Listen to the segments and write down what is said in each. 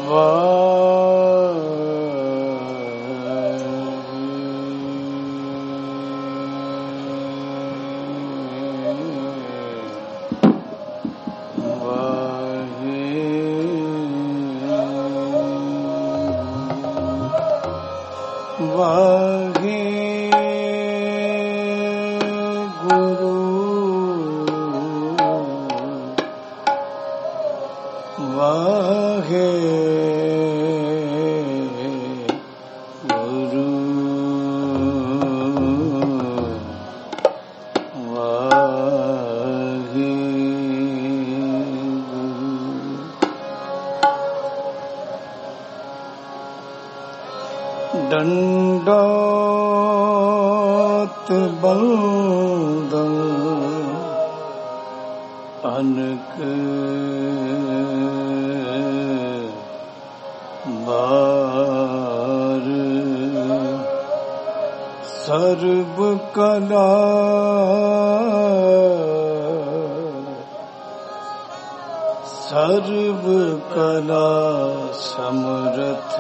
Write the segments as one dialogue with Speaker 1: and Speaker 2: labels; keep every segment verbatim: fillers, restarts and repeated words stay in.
Speaker 1: दंडोत बंदन अनक बार सर्व कला सर्व कला समरथ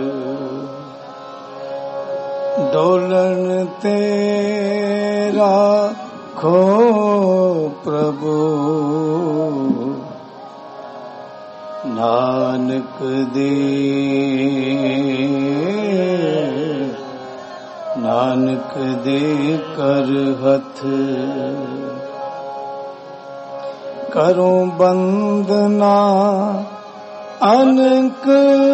Speaker 1: डोलन तेरा खो प्रभु नानक दे नानक दे कर हथ करो बंदना अनक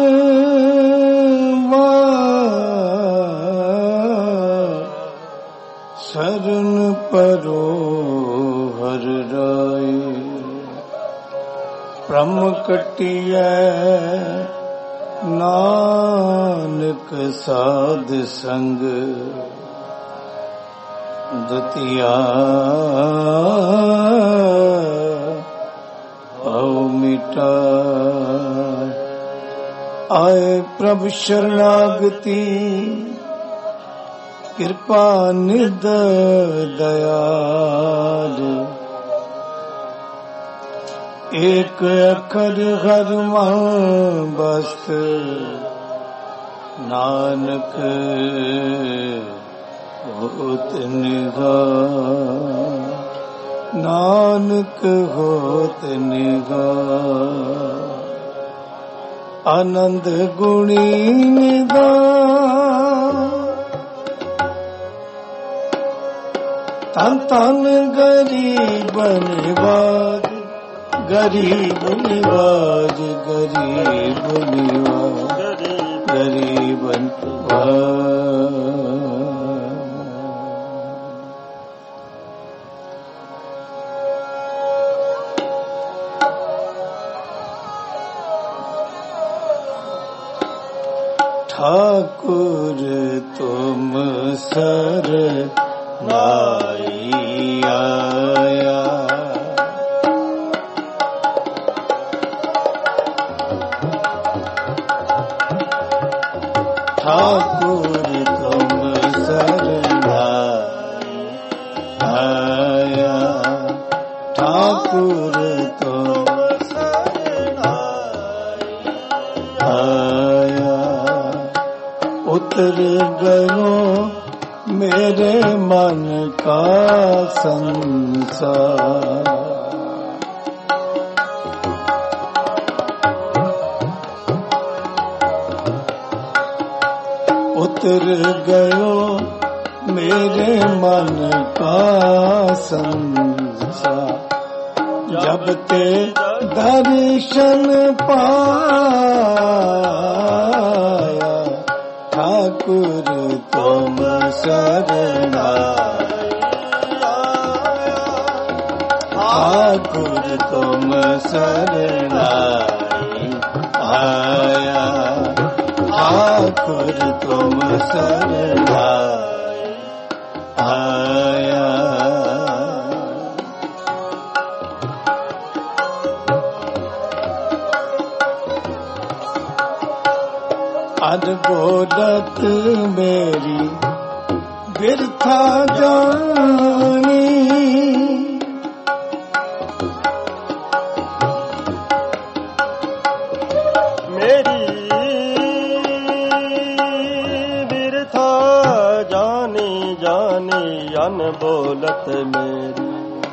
Speaker 1: शरण परो हर राय प्रम कटिया नानक साध संग दुतिया औ मिटा आए प्रभु शरणागति कृपा निध दयाल एक अखर हर मन बस्त नानक होत निगाह नानक होत निगाह आनंद गुणी निगाह तन तन गरीब निवाज गरीब निवाज गरीब निवाज गरीब निवाज ठाकुर तुम सर नाई आया ठाकुर तुम सरनाई आया ठाकुर तुम सरनाई आया उतर गयो मेरे मन का संसार उतर गयो मेरे मन का संसार जब ते दर्शन पाया ठाकुर तुम सरनाई ठाकुर तुम सरनाई आया ठाकुर तुम सरनाई आया अनबोलत मेरी बिरथा जानी
Speaker 2: मेरी अनबोलत मेरी।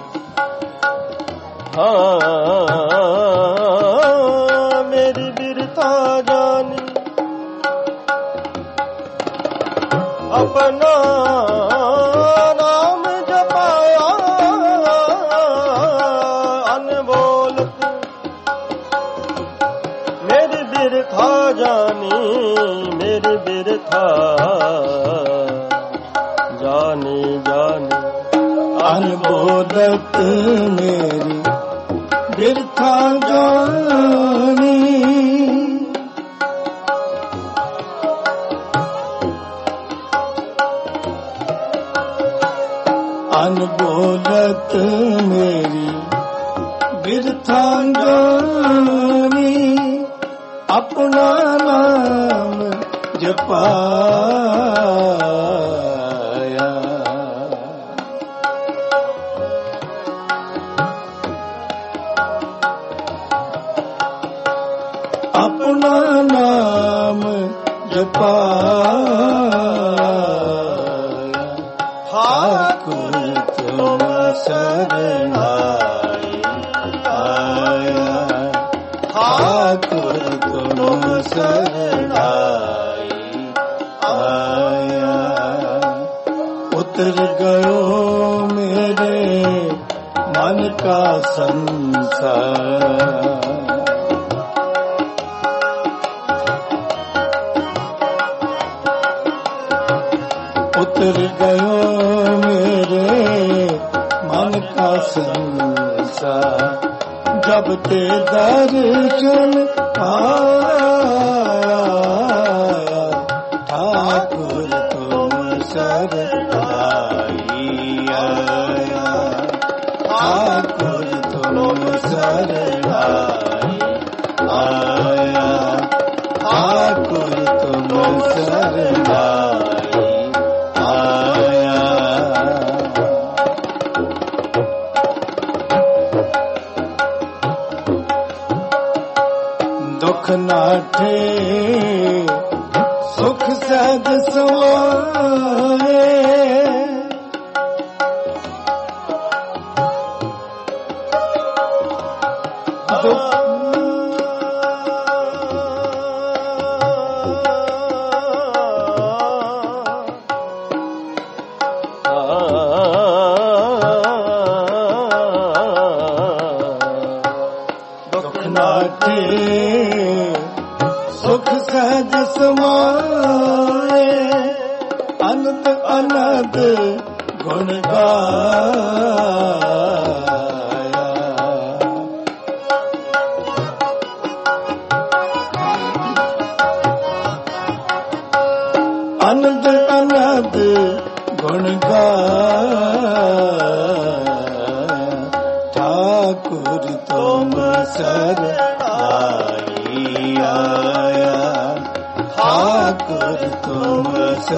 Speaker 2: हाँ मेरी बिरथा जानी अपना नाम जपाया अनबोलत मेरी बिरथा जानी मेरी बिरथा जानी जानी
Speaker 1: अनबोलत मेरी बिरथा जानी। अनबोलत मेरी बिरथा जानी अपना नाम जपाया। अपना नाम जपाया। ठाकुर तुम शरणाई आया। ठाकुर तुम शरणाई आया। उतर गयो मेरे मन का संसार। उतर गयो मेरे मन का संसार। जब ते दर्शन आया। ठाकुर तुम शरणाई आया। ठाकुर तुम शरणाई आया। ठाकुर तुम शरणाई आया। दुख नाठे सुख सद समाए। दुख नाठे सुख सहज समाए। अनंत अनंत गुण गाया। अनंत अनंत गुण गाया। ठाकुर तुम शरणाई आया। ठाकुर तुम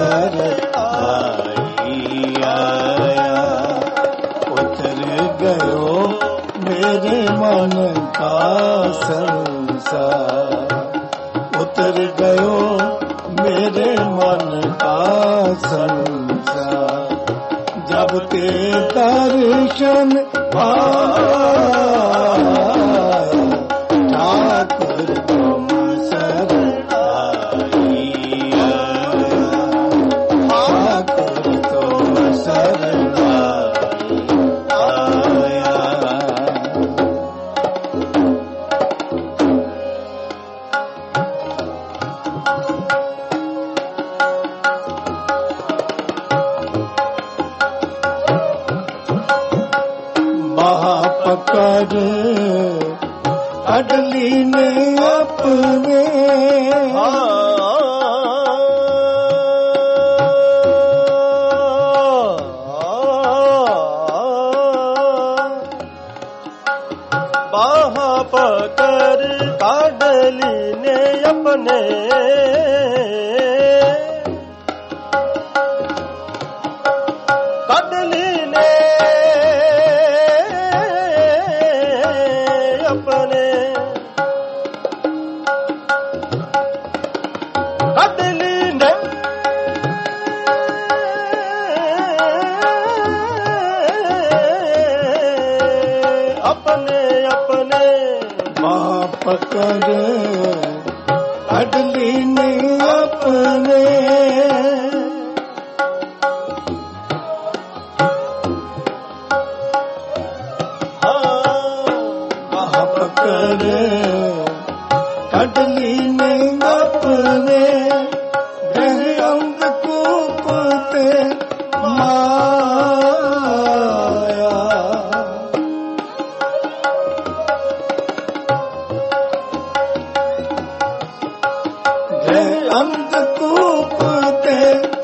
Speaker 1: शरणाई आया। उतर गयो मेरे मन का संसार। उतर गयो मेरे मन का संसार। जब ते दर्शन आया। ठाकुर तुम शरणाई आया। ठाकुर तुम शरणाई आया। पकड़ अडली ने अपने।
Speaker 2: बाहा पकड़ अडली ने अपने। अडली ने अपने। अडली ने
Speaker 1: पकड़ ਕੱਢ ਲੀਨੇ ਆਪਣੇ ਹਾਂ ਪਕੜ ਕੱਢ ਲੀਨੇ ਆਪਣੇ ਗਹਿ ਅੰਗ ਕੂਪ ਤੇ ਮਾਇਆ ਗਹਿ ਅੰਗ ਕੂਪ ਤੇ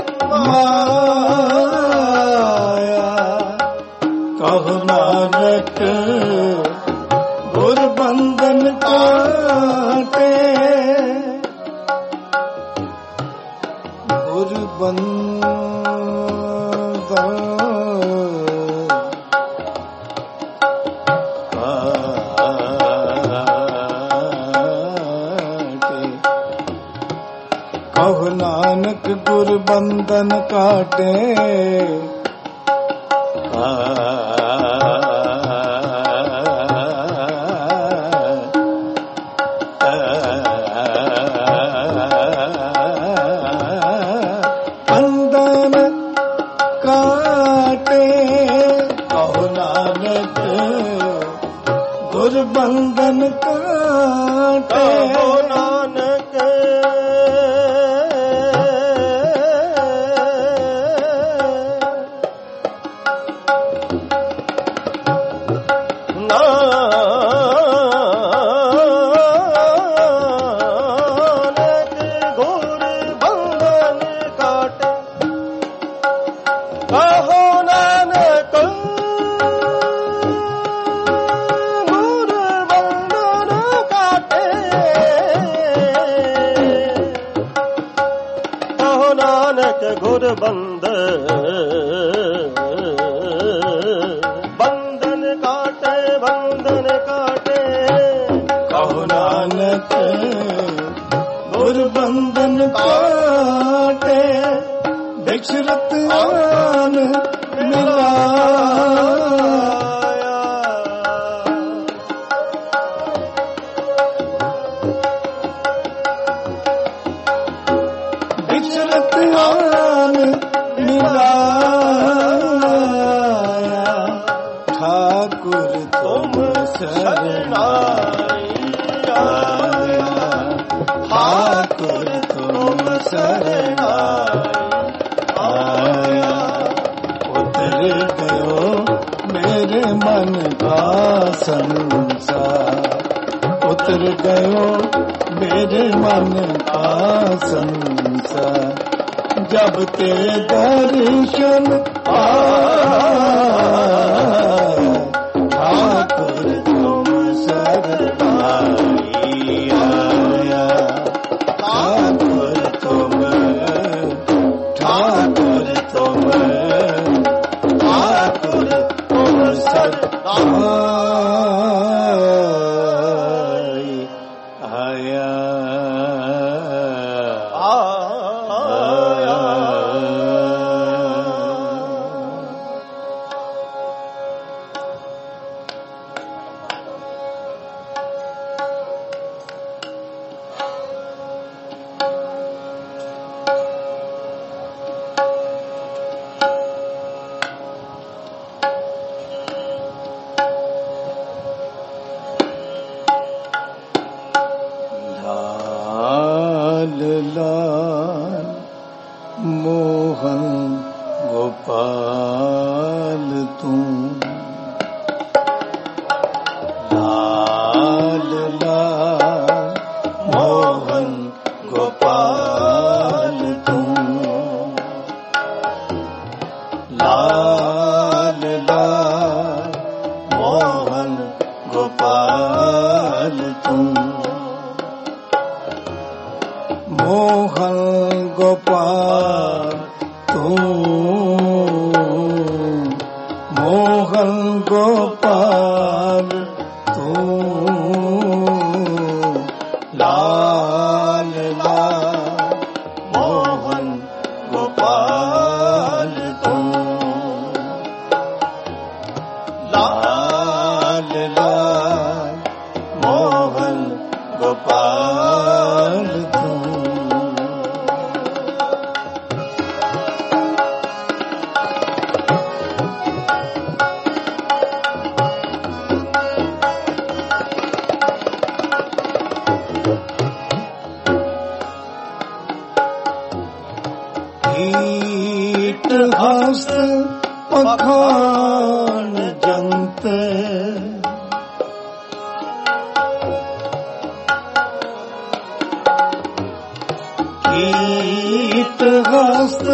Speaker 1: ਮਾਇਆ ਕਹੁ ਨਾਨਕ ਗੁਰ ਬੰਧਨ ਕਾਟੇ ਗੁਰ ਬੰਧਨ ਕਾਟੇ ਕਹੁ ਨਾਨਕ ਗੁਰ ਬੰਧਨ ਕਾਟੇ ਬੰਧਨ ਕਾਟੇ ਕਹੁ ਨਾਨਕ ਗੁਰ ਬੰਧਨ ਕਾਟੇ
Speaker 2: ਨਾਨਕ ਗੁਰ ਬੰਧਨ ਬੰਧਨ ਕਾਟੇ ਬੰਧਨ ਕਾਟੇ
Speaker 1: ਕਹੁ ਨਾਨਕ ਗੁਰ ਬੰਧਨ ਕਾਟੇ ਬਿਖਰਤ ਆਨ ਮਿਲਾਇਆ ਬਿਖਰਤ ਆਨ ਮਿਲਾਇਆ ਠਾਕੁਰ ਤੁਮ ਸਰਨਾਈ ਆਇਆ ਠਾਕੁਰ ਤੁਮ ਸਰਨਾਈ ਆਇਆ ਉਤਰ ਗਇਓ ਮੇਰੇ ਮਨ ਕਾ ਸੰਸਾਰ ਉਤਰ ਗਇਓ ਮੇਰੇ ਮਨ ਕਾ ਸੰਸਾਰ जब ते दर्शन आए ठाकुर तुम सरनाई आया ठाकुर तुम ठाकुर तुम ठाकुर तुम सरनाई आया लाल मोहन गोपाल तू लाल लाल मोहन गोपाल तू लाल लाल मोहन गोपाल तू मोहन गोपाल तू मोहन गोपाल तू लाल लाल मोहन गोपाल तू लाल लाल मोहन हस्त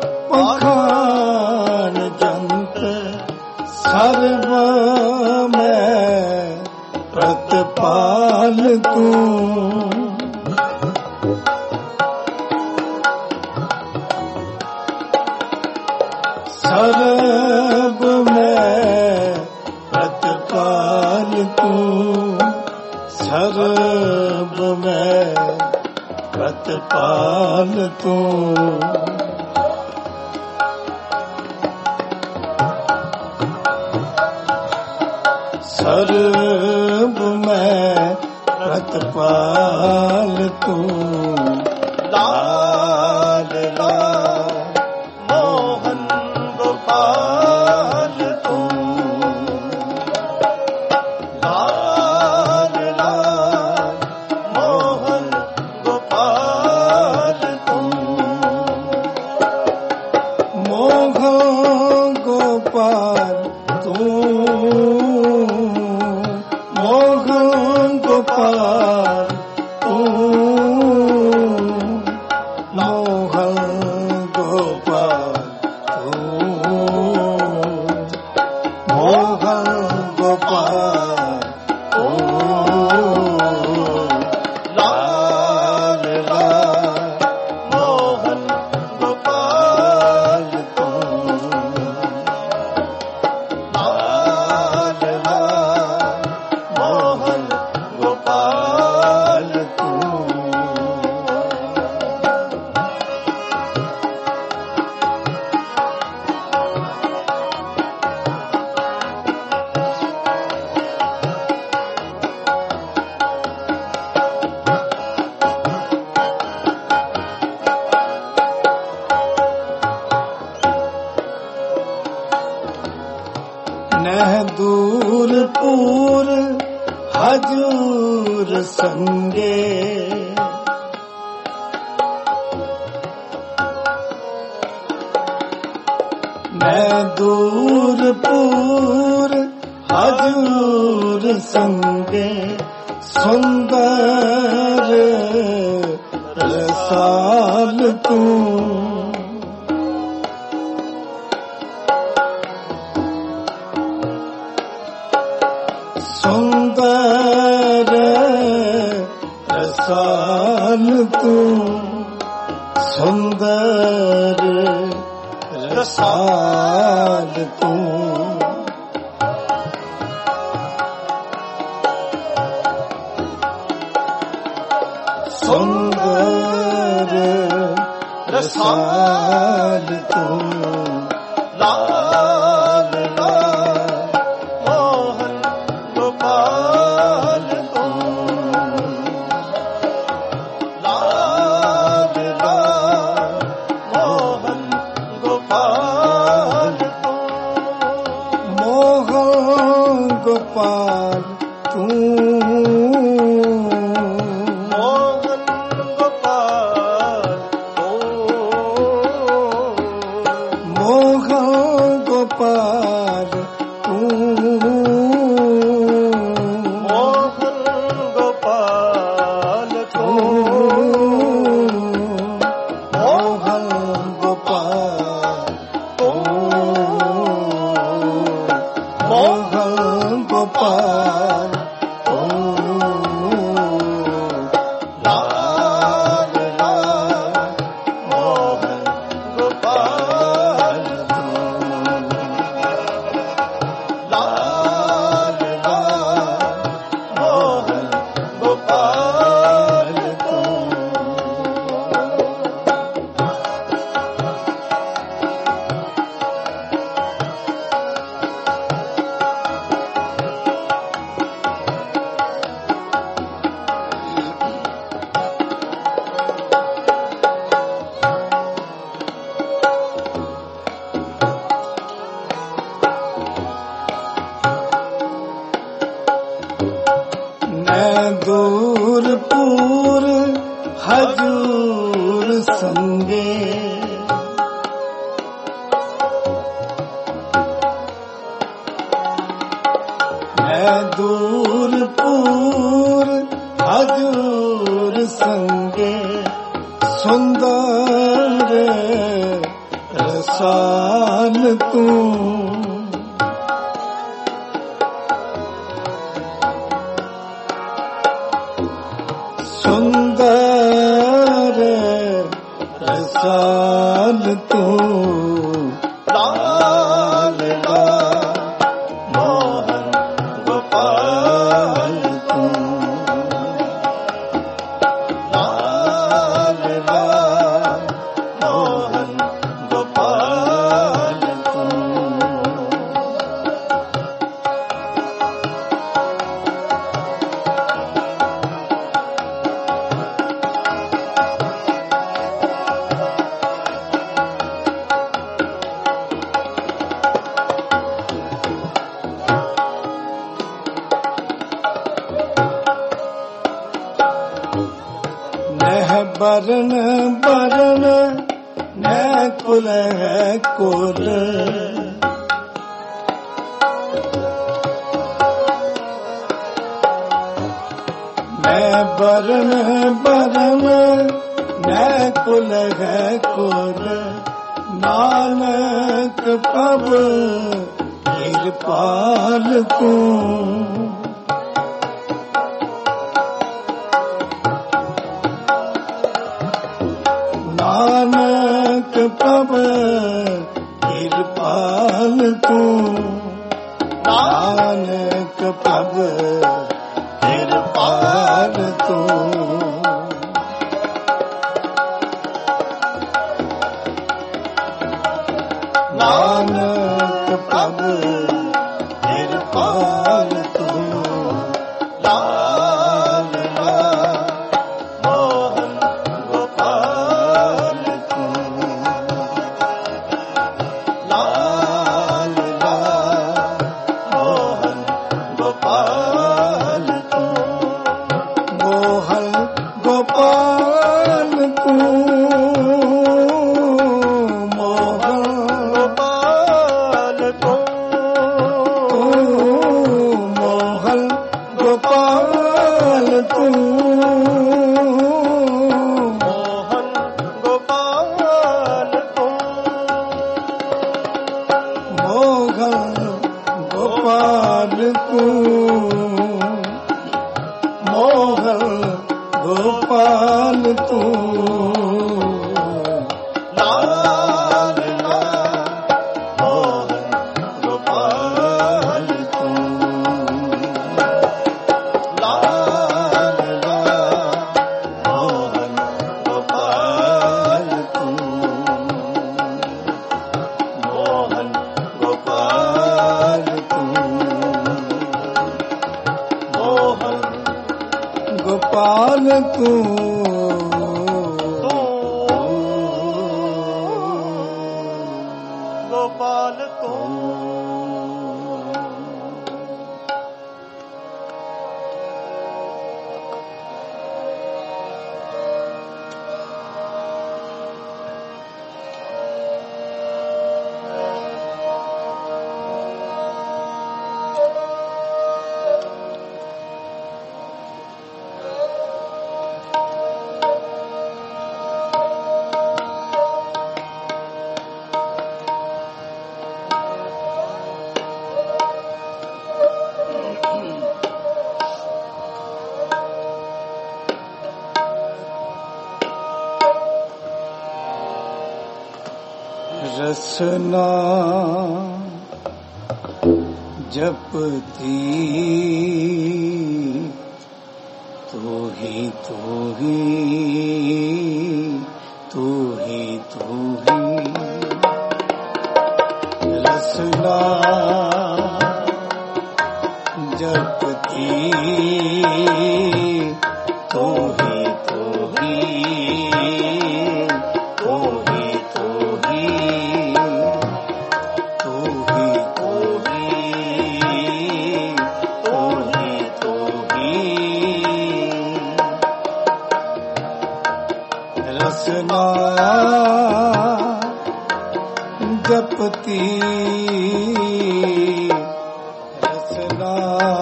Speaker 1: पखान जंत सर्व में प्रतिपाल तू। सर्व में प्रतिपाल तू, सर्व में प्रतिपाल तू। सर्व में प्रतिपाल तू। लाल लाल मोहन गोपाल तू। लाल लाल मोहन गोपाल तू। मोहन गोपाल तू। मोहन गोपाल तू। मोहन गोपाल तू। मोहन गोपाल तू। लाल लाल मोहन गोपाल तू। लाल लाल मोहन गोपाल तू। नह दूर पूर हजूर संगे। मैं दूर पूर हजूर संगे। सुंदर रसाल तू। सुंदर रसाल तू। सुंदर रसाल तू। सुंदर रसाल तू। लाल लाल मोहन गोपाल तू। लाल लाल मोहन गोपाल तू। मोहन गोपाल तू। मोहन गोपाल तू। मोहन गोपाल तू। मोहन गोपाल तू। मोहन गोपाल तू। मोहन गोपाल तू। लाल लाल मोहन गोपाल तू। लाल लाल मोहन गोपाल तू। मैं दूर पूर हजूर संगे। मैं दूर पूर हजूर संगे। सुंदर रसाल तू सुंदर रसाल तू लाल लाल मोहन गोपाल तू लाल लाल मोहन गोपाल तू बरन बरन न कुल है कुल मैं बरन बरन न कुल है कुल नानक पब कृपाल तू नानक पब कृपाल तू नानक पब कृपाल तू नानक पब कृपाल तू लाल लाल मोहन गोपाल तू लाल लाल मोहन गोपाल तू मोहन गोपाल तू मोहन गोपाल तू मोहन गोपाल तू मोहन गोपाल तू मोहन गोपाल तू मोहन गोपाल तू लाल लाल मोहन गोपाल तू लाल लाल मोहन गोपाल तू मोहन गोपाल तू मोहन गोपाल तू गोपाल तू रसना जपती तू ही तू ही तू ही तू ही रसना जपती तू ही तू ही तू ही तू ही तू ही तू ही तू ही तू ही रसना जपती रसना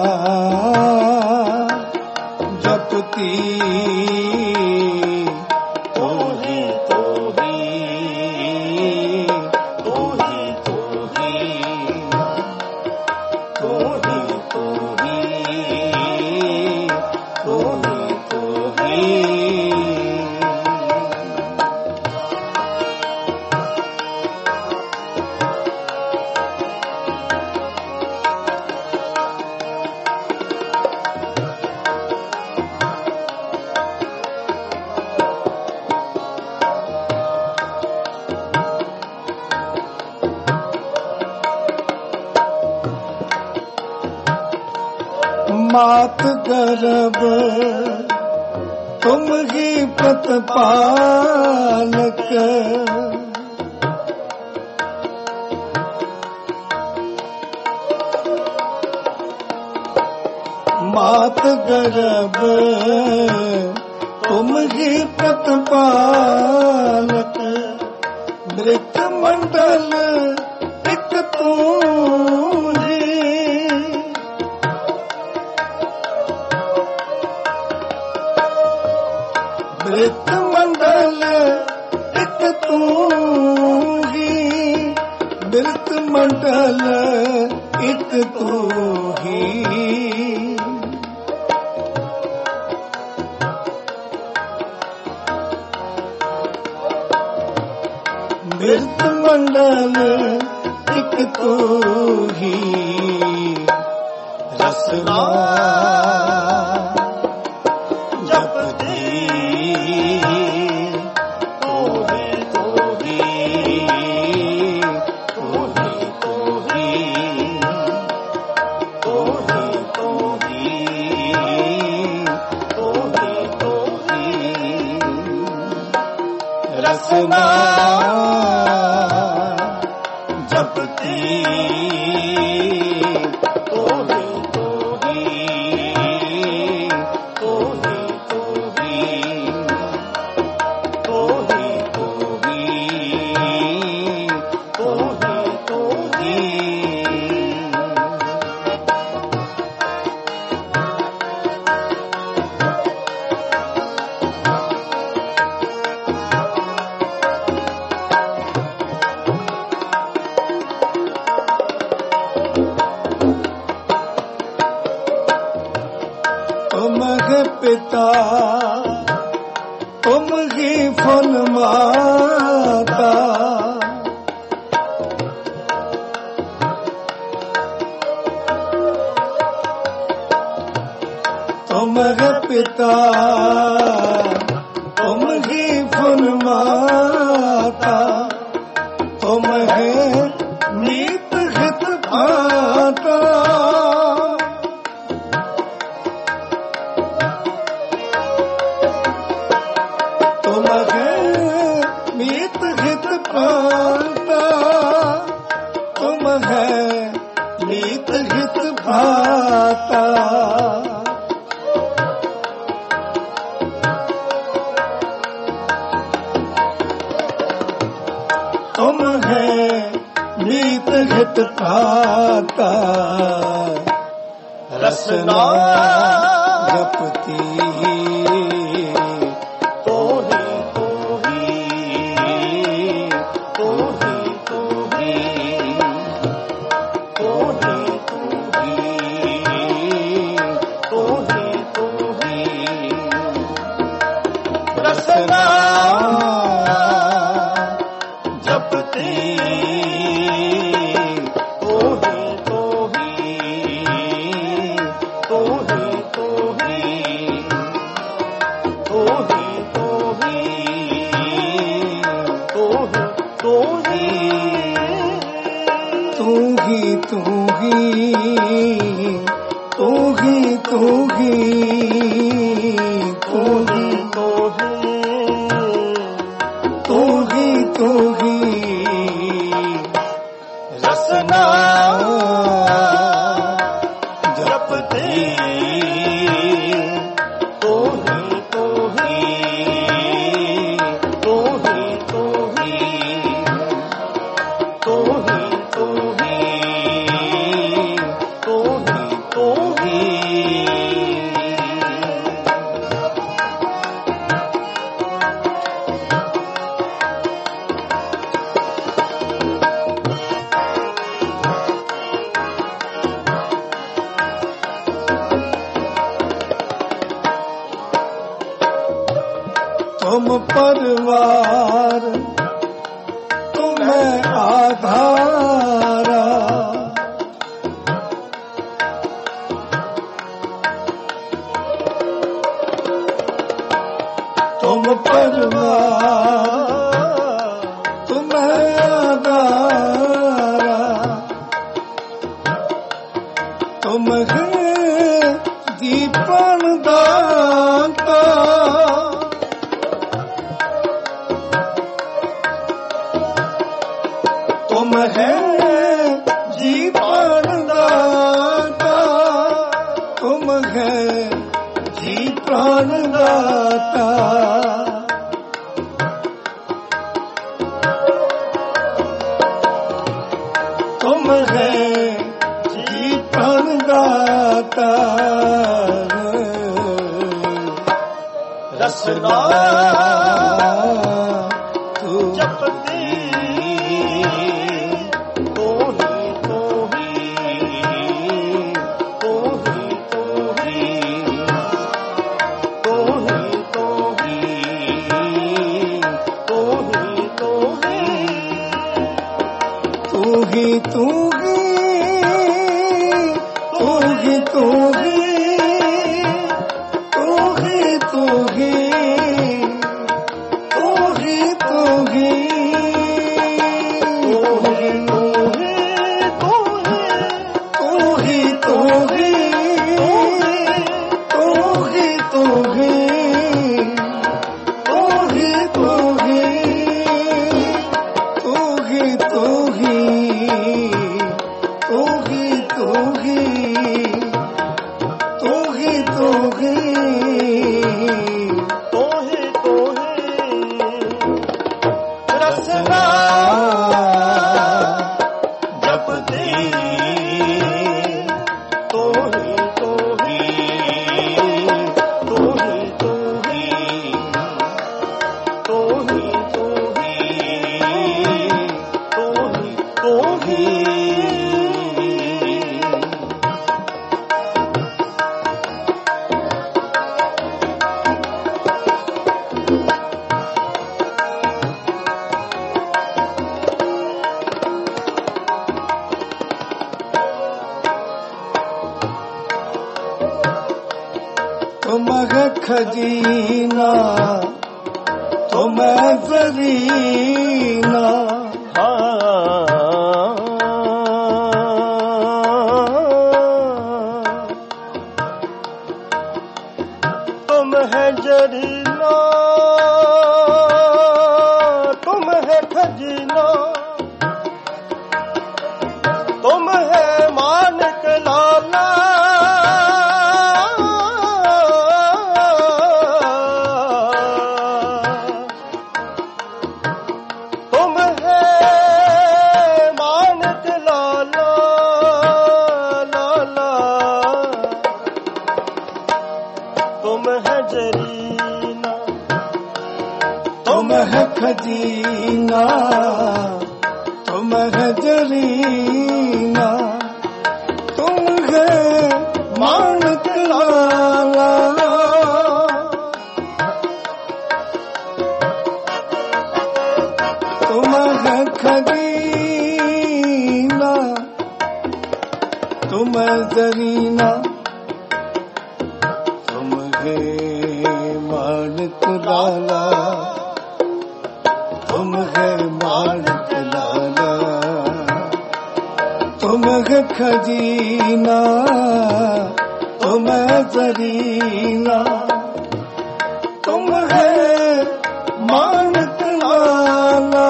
Speaker 1: जपती तू ही तू ही तू मात गर्भ तुम ही प्रतिपालक, मात गर्भ तुम ही प्रतिपालक, मृत मंडल एक तू ही, मृत मंडल एक तू ही, मृत मंडल एक तू ही। मृत मंडल एक तू ही, रसना जपती तू ही तू ही तू ही तू ही तू ही तू ही तू ही तू ही, रसना जपती तू ही तू ही तू ही तू ही तू ही तू ही तू ही तू ही। तुम ही पिता तुम ही फल माता, तुम ही पिता तुम ही फल माता, तुम है नीत हित भाता, तुम है मीत हित भाता, तुम है मीत हित भाता, तुम है मीत हित भाता, रसना जपती तू ही तू ही तू ही तू ही तू ही तू ही तू ही तू ही, रसना जपती तू ही तू ही तू ही तू ही तू ही तू ही तू ही तू ही तू ही तू ही तू ही तू ही तू ही तू ही तू ही, रसना जपती तू ही तू ही तू ही तू ही तू ही तू ही तू ही तू ही। तुम परिवार तुम्हें आधारा, तुम परिवार तुम्हें आधारा, तुम है प्राणदाता तुम है जी प्राणदाता
Speaker 2: रसना
Speaker 1: तू
Speaker 2: जपती तो ही तो ही तो ही तो ही तो ही तो ही तो ही तो ही
Speaker 1: तू ही तू ही तू ही तू ही तू ही तू ही तू ही तू ही तू ही तू ही तू ही तू ही तू ही तू ही तू ही तू ही तू ही
Speaker 2: तो ही तो ही रसना जपती तो ही तो ही तो ही तो ही तो ही तो ही तो ही तो ही
Speaker 1: तुम है खजीना तुम है जरीना
Speaker 2: तुम है जरीना तुम है खजीना तुम है मानिक लाला तुम है मानिक लाला लाला तुम है जरीना
Speaker 1: तुम है खजीना तुम है जरीना तुम है मानक लाला तुम है खजीना तुम है जरीना तुम है मानक लाला तुम है मानक लाला तुम है खजीना तुम है जरीना तुम है मानक लाला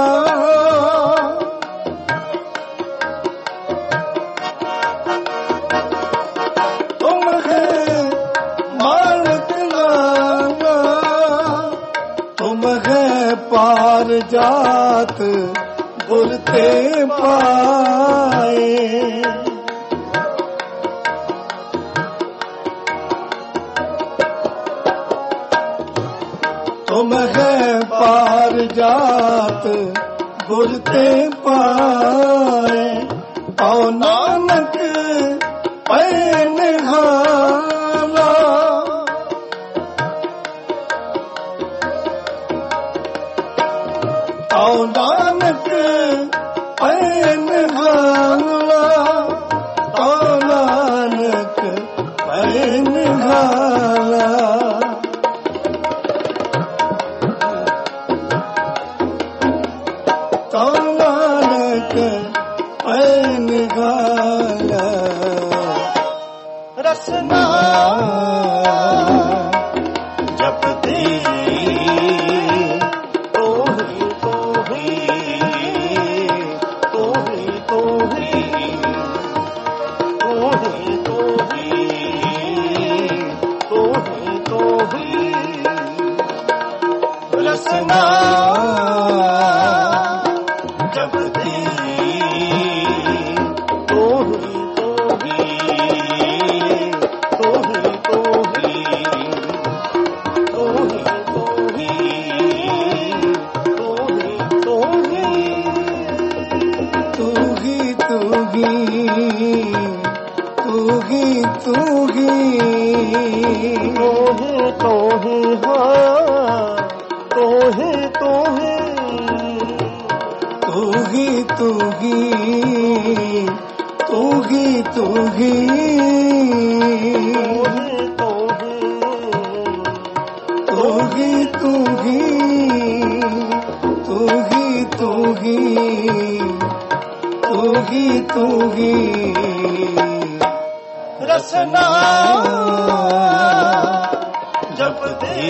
Speaker 1: तुम है मानक लाला तुम है पार जात बुरते पाए तुम है पार जात बुरते पाए औ नानक पैन हाला औ नानक पैन हाला औ नानक पैन हाला औ नानक पैन हाला
Speaker 2: रसना जपती तो ही तो ही
Speaker 1: रसना जब थी
Speaker 2: तू ही तू ही तू ही तू ही तू ही तू ही तू ही तू ही
Speaker 1: तू ही तू ही
Speaker 2: तू ही हाँ तू ही तू ही
Speaker 1: तू ही तू ही तू ही तू ही तू ही तू ही तू ही तू ही तू ही तू ही
Speaker 2: रसना जब दे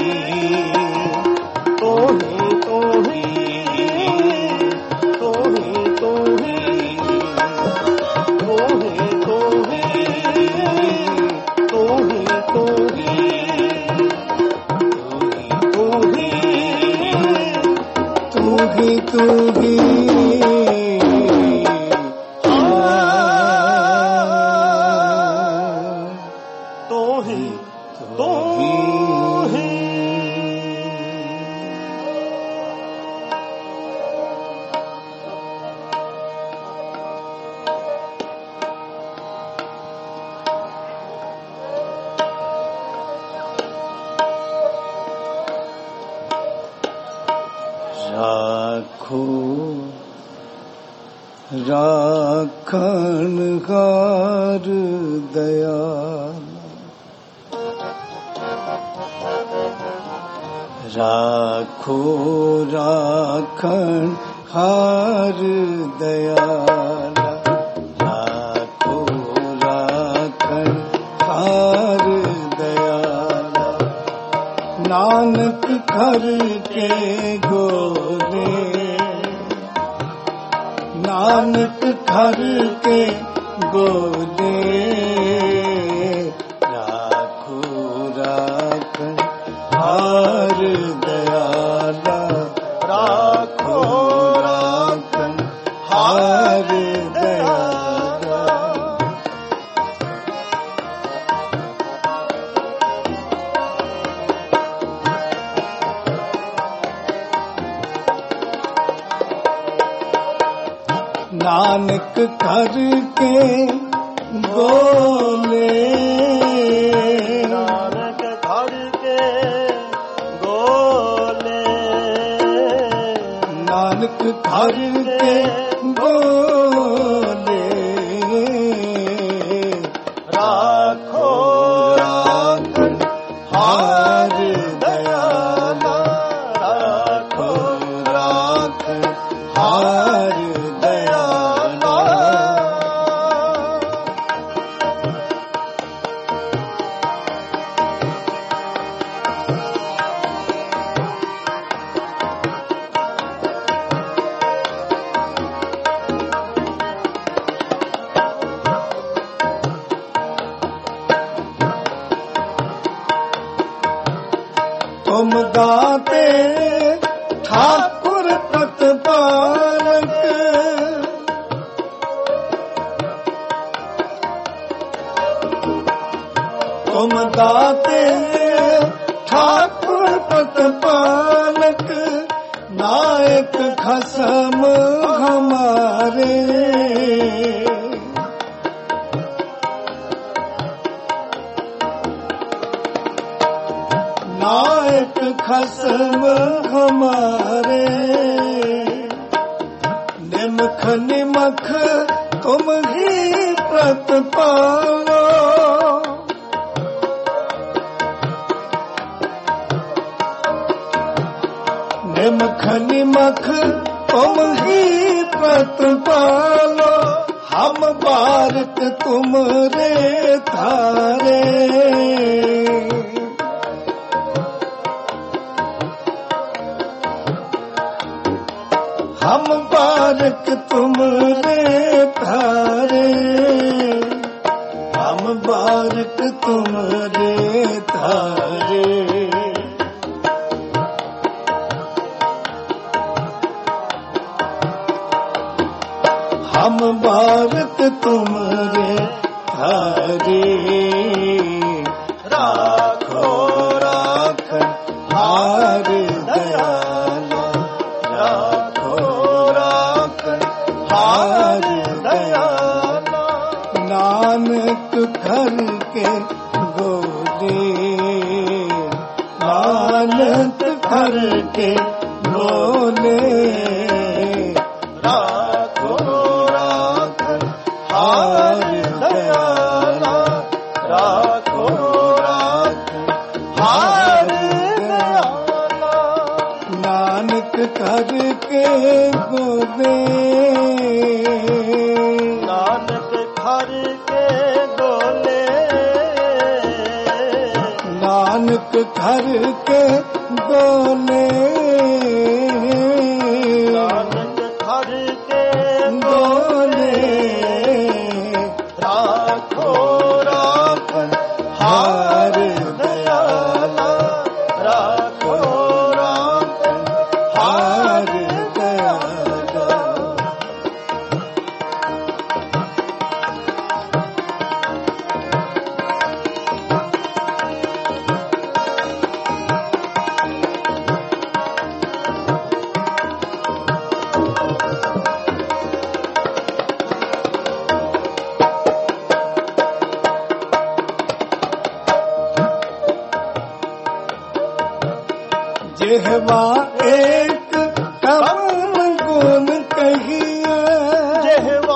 Speaker 2: तो ही तो ही तो ही तो ही तो ही तो ही तो ही तो ही
Speaker 1: तू ही तू ही राखो राखनहार दयाल राखो राखनहार दयाल राखो राखनहार दयाल नानक घर के गोरे नानक घर के गोरे राखो राखन हार दयाला राखो राखन हार दयाला नानक कर के बोले
Speaker 2: नानक घर के बोले
Speaker 1: नानक घर के बोले
Speaker 2: राखो
Speaker 1: राखन हार दयाला राखो राखन हार दयाला तुम गाते ठाकुर प्रतिपालक तुम गाते ठाकुर प्रतिपालक नायक खसम हमारे नायक खसम हमारे निमख निमख तुम ही प्रतिपालो निमख निमख तुम ही प्रतिपालो हम बारक तुम रे थारे हम बारक तुम रे थारे हम बारक तुम रे थारे हम भारत तुमरे हरे राखो राखन हार दयाला राखो राखन हार दयाला नानक घर के गोदे नानक घर के बोले राखो राखन हार दयाला राखो राखन हार दयाला नानक घर के गोदे नानक घर के गोले नानक घर के गोले नानक घर के गोले राखो राखन हार दयाला राखो राखन हार दयाला जेहवा एक कवन गुण कहिए जेहवा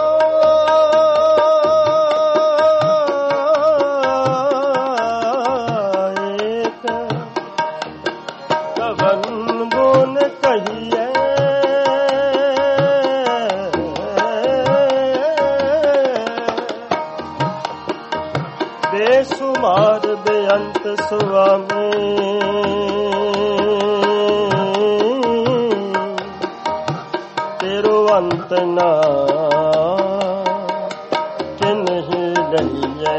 Speaker 1: एक कवन गुण कहिए बेसुमार बेअंत स्वामी अंत ना कि नहीं रहिए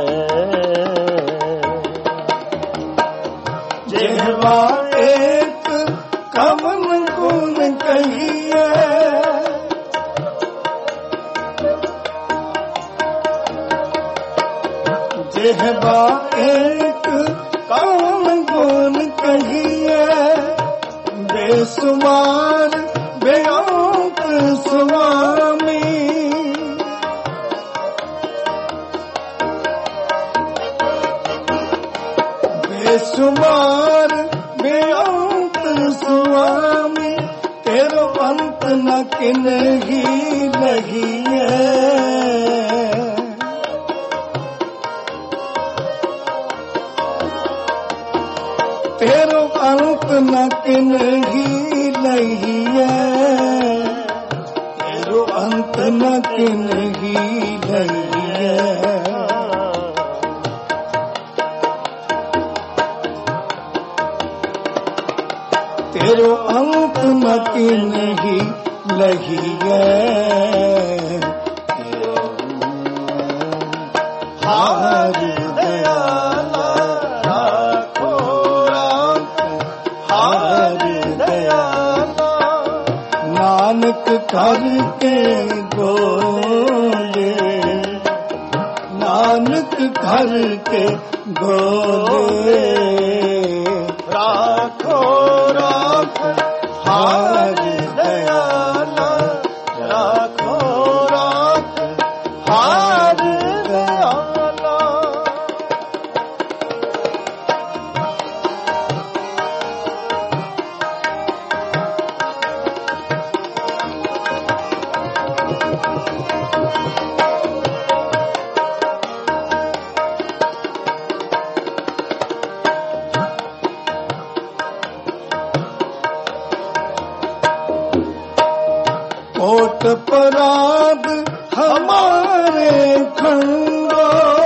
Speaker 1: जेहवा एक कवन गुण कहिए जेहवा एक कवन गुण कहिए बेसुमार बेअंत स्वामी बेसुमार बेअंत स्वामी तेरो अंत न किन्ही लगिए तेरो अंत न किन्ही लगिए तेरो अंत न किन्ही लगिए तेरो अंत न किन्ही लगिए हार दयाला राखो राखन हार दयाला नानक घर के गोले नानक घर के गोले राखो राखन हार दयाला राखो राखन हार दयाला कोट पराग हमारे खंडो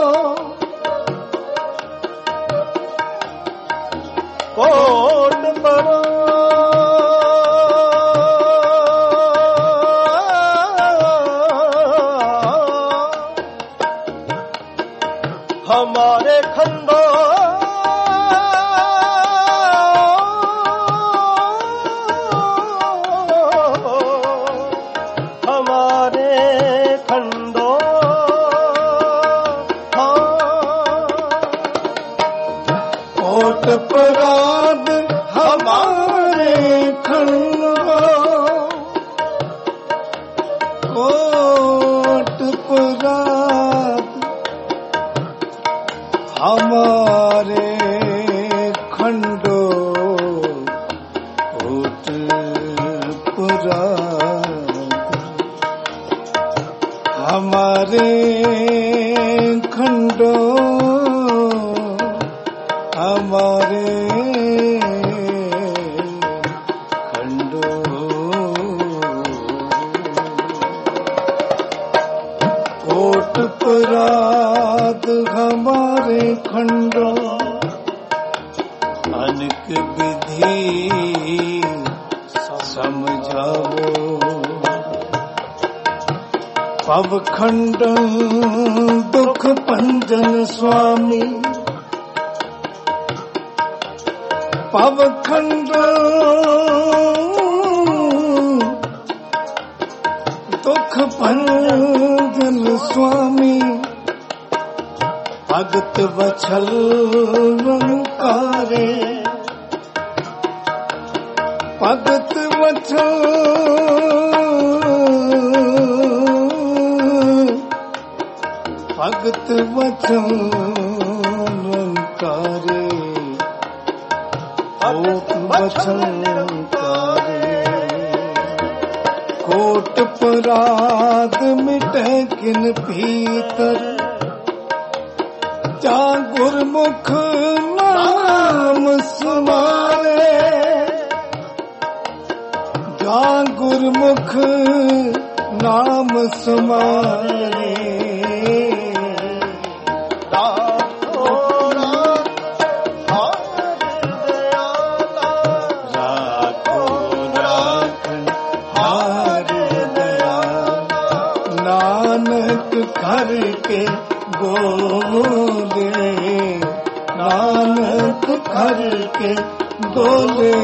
Speaker 1: कोट पराग हमारे खंडो हमारे कोट पराध हमारे खंडो, कोट पराध हमारे खंडो, कोट पराध हमारे खंडो, हमारे खंडो। कोट पराध हमारे खंडो, अनेक विधि समझाओ। पव खंडन दुख पंजन स्वामी, पव खंडन दुख पंजन स्वामी, भगत वछल रंकारे, भगत वछल भगत वचन रंकारे, कोट वचन रंकारे। कोट पराध मिटे किन भीतर, जा गुरमुख नाम सुमारे, जा गुरमुख नाम सुमारे। घर के बोले, नानक घर के बोले,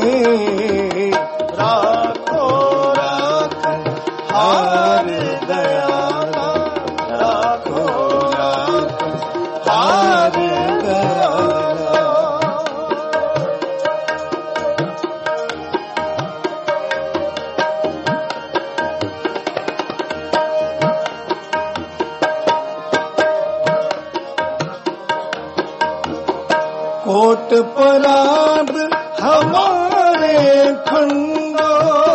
Speaker 1: राखो राख हार दयाला, राखो राख हार दयाला। कोट पराध हमारे खंडो,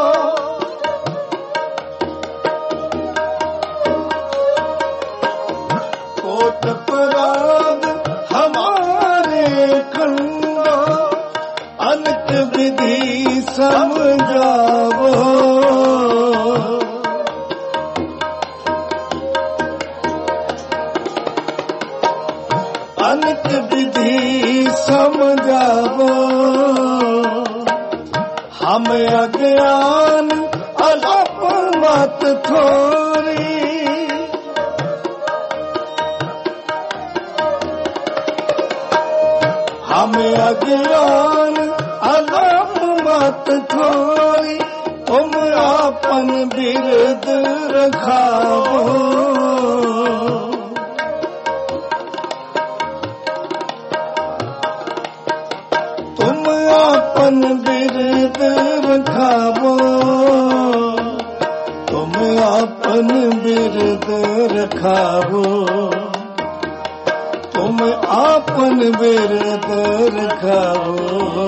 Speaker 1: कोट पराध हमारे खंडो, अनेक विधि समझावो। अनेक विधि समझावो, हम अज्ञान अल्प मत थोरी, हम अज्ञान अल्प मत थोरी, तुम आपन बिरद रखावो। तुम आपन बिरद रखावो, तुम आपन बिरद रखावो, तुम आपन बिरद रखावो।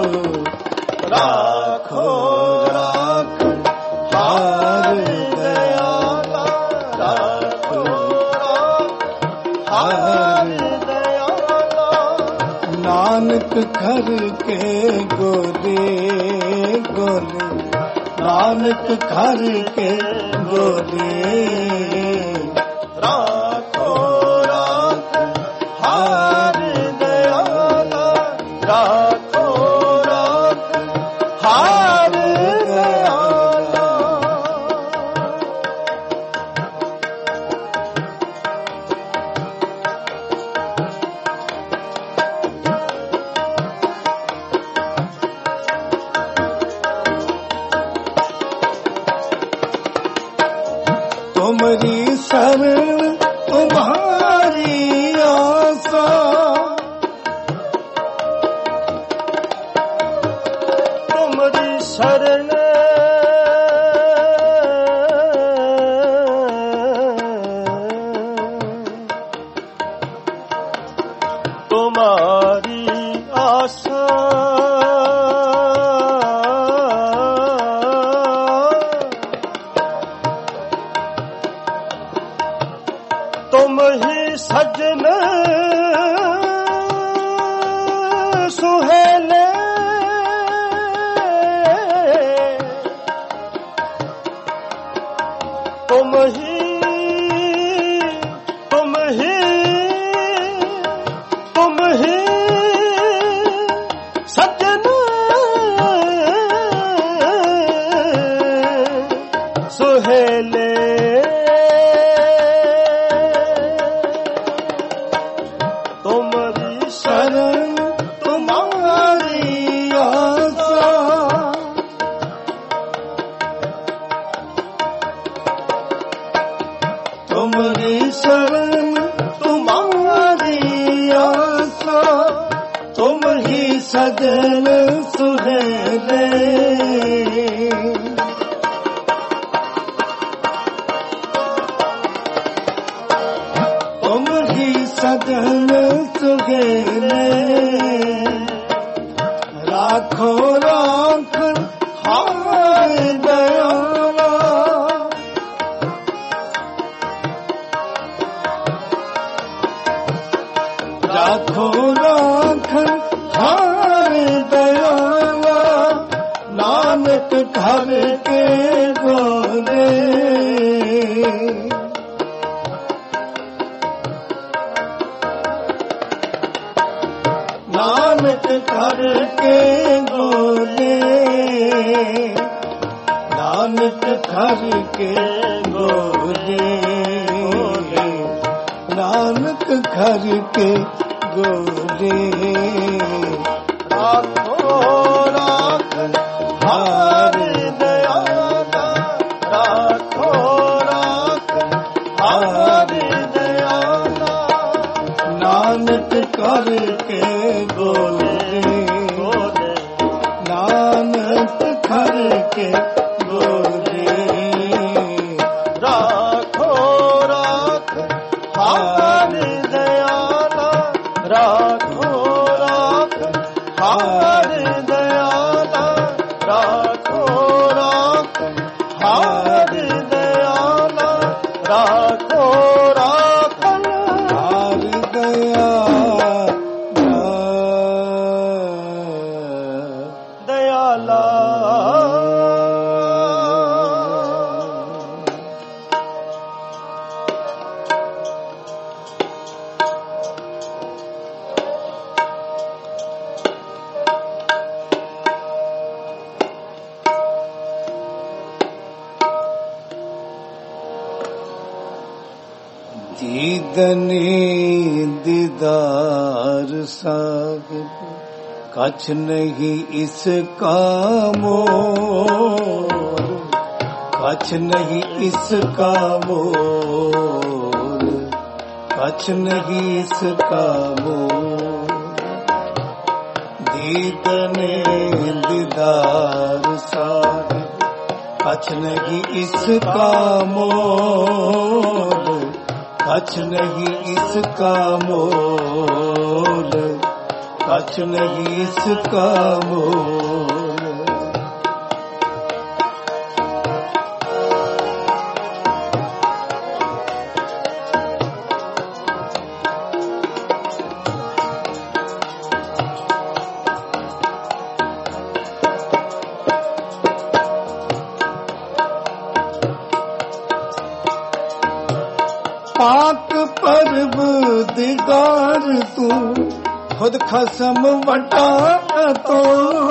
Speaker 1: राखो राख हार दयाला, राखो राख हार दयाला। नानक घर के गोले गोले, नानक घर के गोले, राखो राख हार दयाला, राखो राख हार दयाला। तुम्हारी शरण तुम्हारी आशा,
Speaker 2: शरण तुम्हारी आशा तुम ही सजन सुहेले तुम ही तुम ही तुम ही सजन सुहेले तुम्हारी शरण तुम्हारी आशा तुम्हारी शरण तुम्हारी आशा तुम ही सजन सुहेले तुम ही सजन सुहेले राखो राख हार दयाला राखो राख हार दयाला नानक घर के गोरे नानक घर के गोले नानक घर के गोले नानक घर के गोले राखो राख हार दयाला राखो राख हार दयाला नानक कर के गोले गोले नानक कर के गोले राखो राख हार दयाला राखो राख हार दयाला राखो राख हार दयाला राखो राख हार दया दयाला दीदने दीदार साहिब कछ नहीं इसका मोल कछ नहीं इसका मोल कछ नहीं इसका मोल दीदने दीदार साहिब कछ नहीं इसका मोल कछ नहीं इसका मोल कछ नहीं इसका मोल पाक परब दिगार तू खुद खसम वटा तो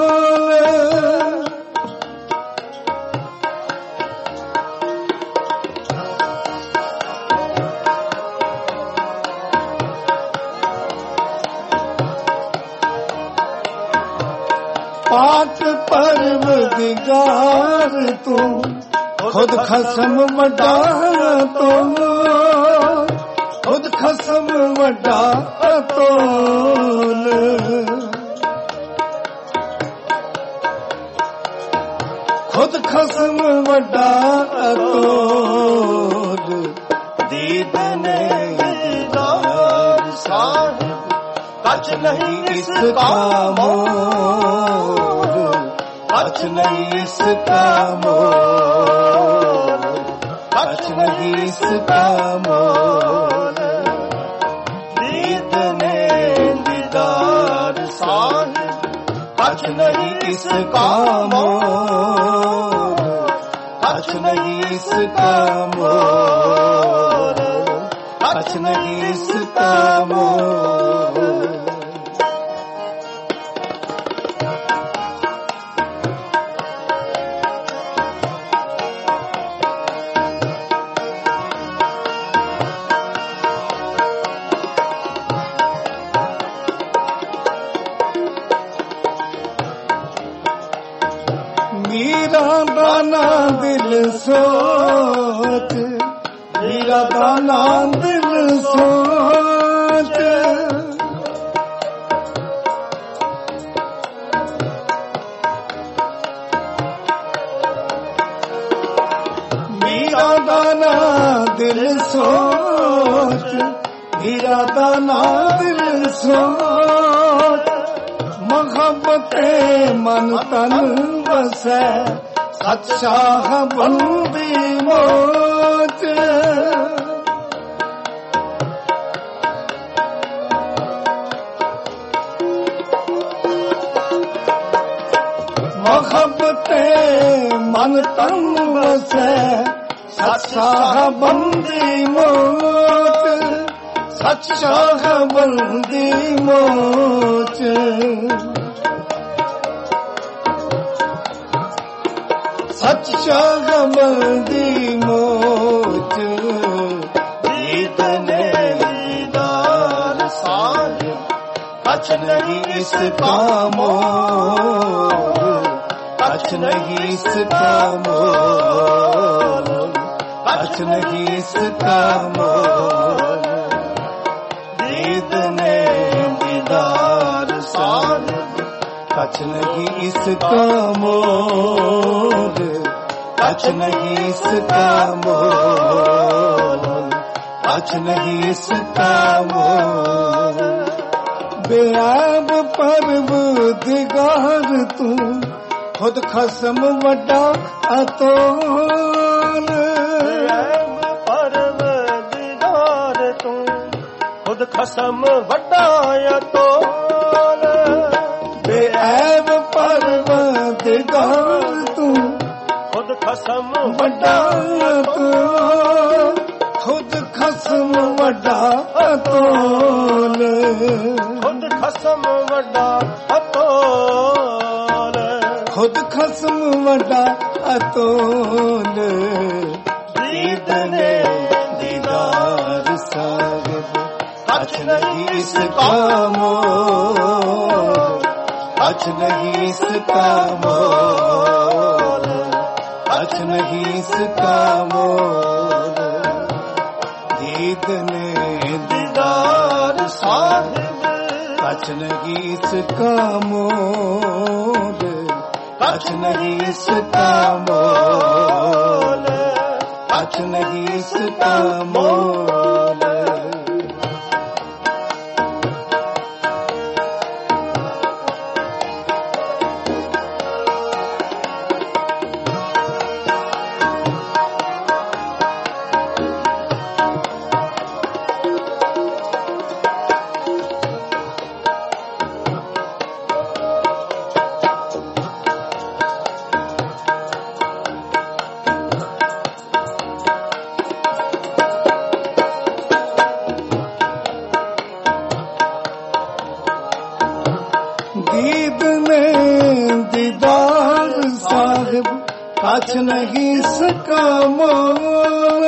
Speaker 2: पाक परब दिगार तू खुद खसम वटा तो खुद खसम वटा तोल
Speaker 1: खुद खसम वड्डा अतोल दीदने दीदार साहिब कछ नहीं इसका मोल कछ नहीं इसका मोल कछ नहीं इसका मोल दीदने दीदार साहिब कछ नहीं इसका मोल कछ नहीं इसका मोल कछ नहीं इसका मोल मीरा दाना दिल सोच मीरा दाना दिल सोच मीरा दाना दिल सोच मीरा दाना दिल सोच मोहब्बते मन तन बसे सच्चा बंदी मोच मोहब्बते मन तन बसे सच्चा बंदी मोच सच्चा बंदी मोच सच्चा बंदी मोच दीदने दीदार साहिब कछ नहीं इसका मोल कछ नहीं इसका मोल कछ नहीं इसका मोल दीदने दीदार साहिब कछ नहीं इसका मोल कछ नहीं इसका मोल कछ नहीं इसका मोल बेआब परवरदिगार तू खुद खसम वड्डा अतोल
Speaker 2: बेऐब परवरदिगार तू खुद खसम वड्डा अतोल
Speaker 1: बेऐब परवरदिगार तू
Speaker 2: खुद खसम
Speaker 1: वड्डा अतोल खुद खसम वड्डा अतोल
Speaker 2: खुद खसम वड्डा अतोल
Speaker 1: खुद खसम वड्डा अतोल दीदने दीदार साहिब कछ नहीं इसका मोल कछ नहीं इसका मोल कछ नहीं इसका मोल दीदने दीदार साहिब कछ नहीं इसका मोल कछ नहीं इसका मोल कछ नहीं इसका मोल दीदने दीदार साहिब कछ नहीं इसका मोल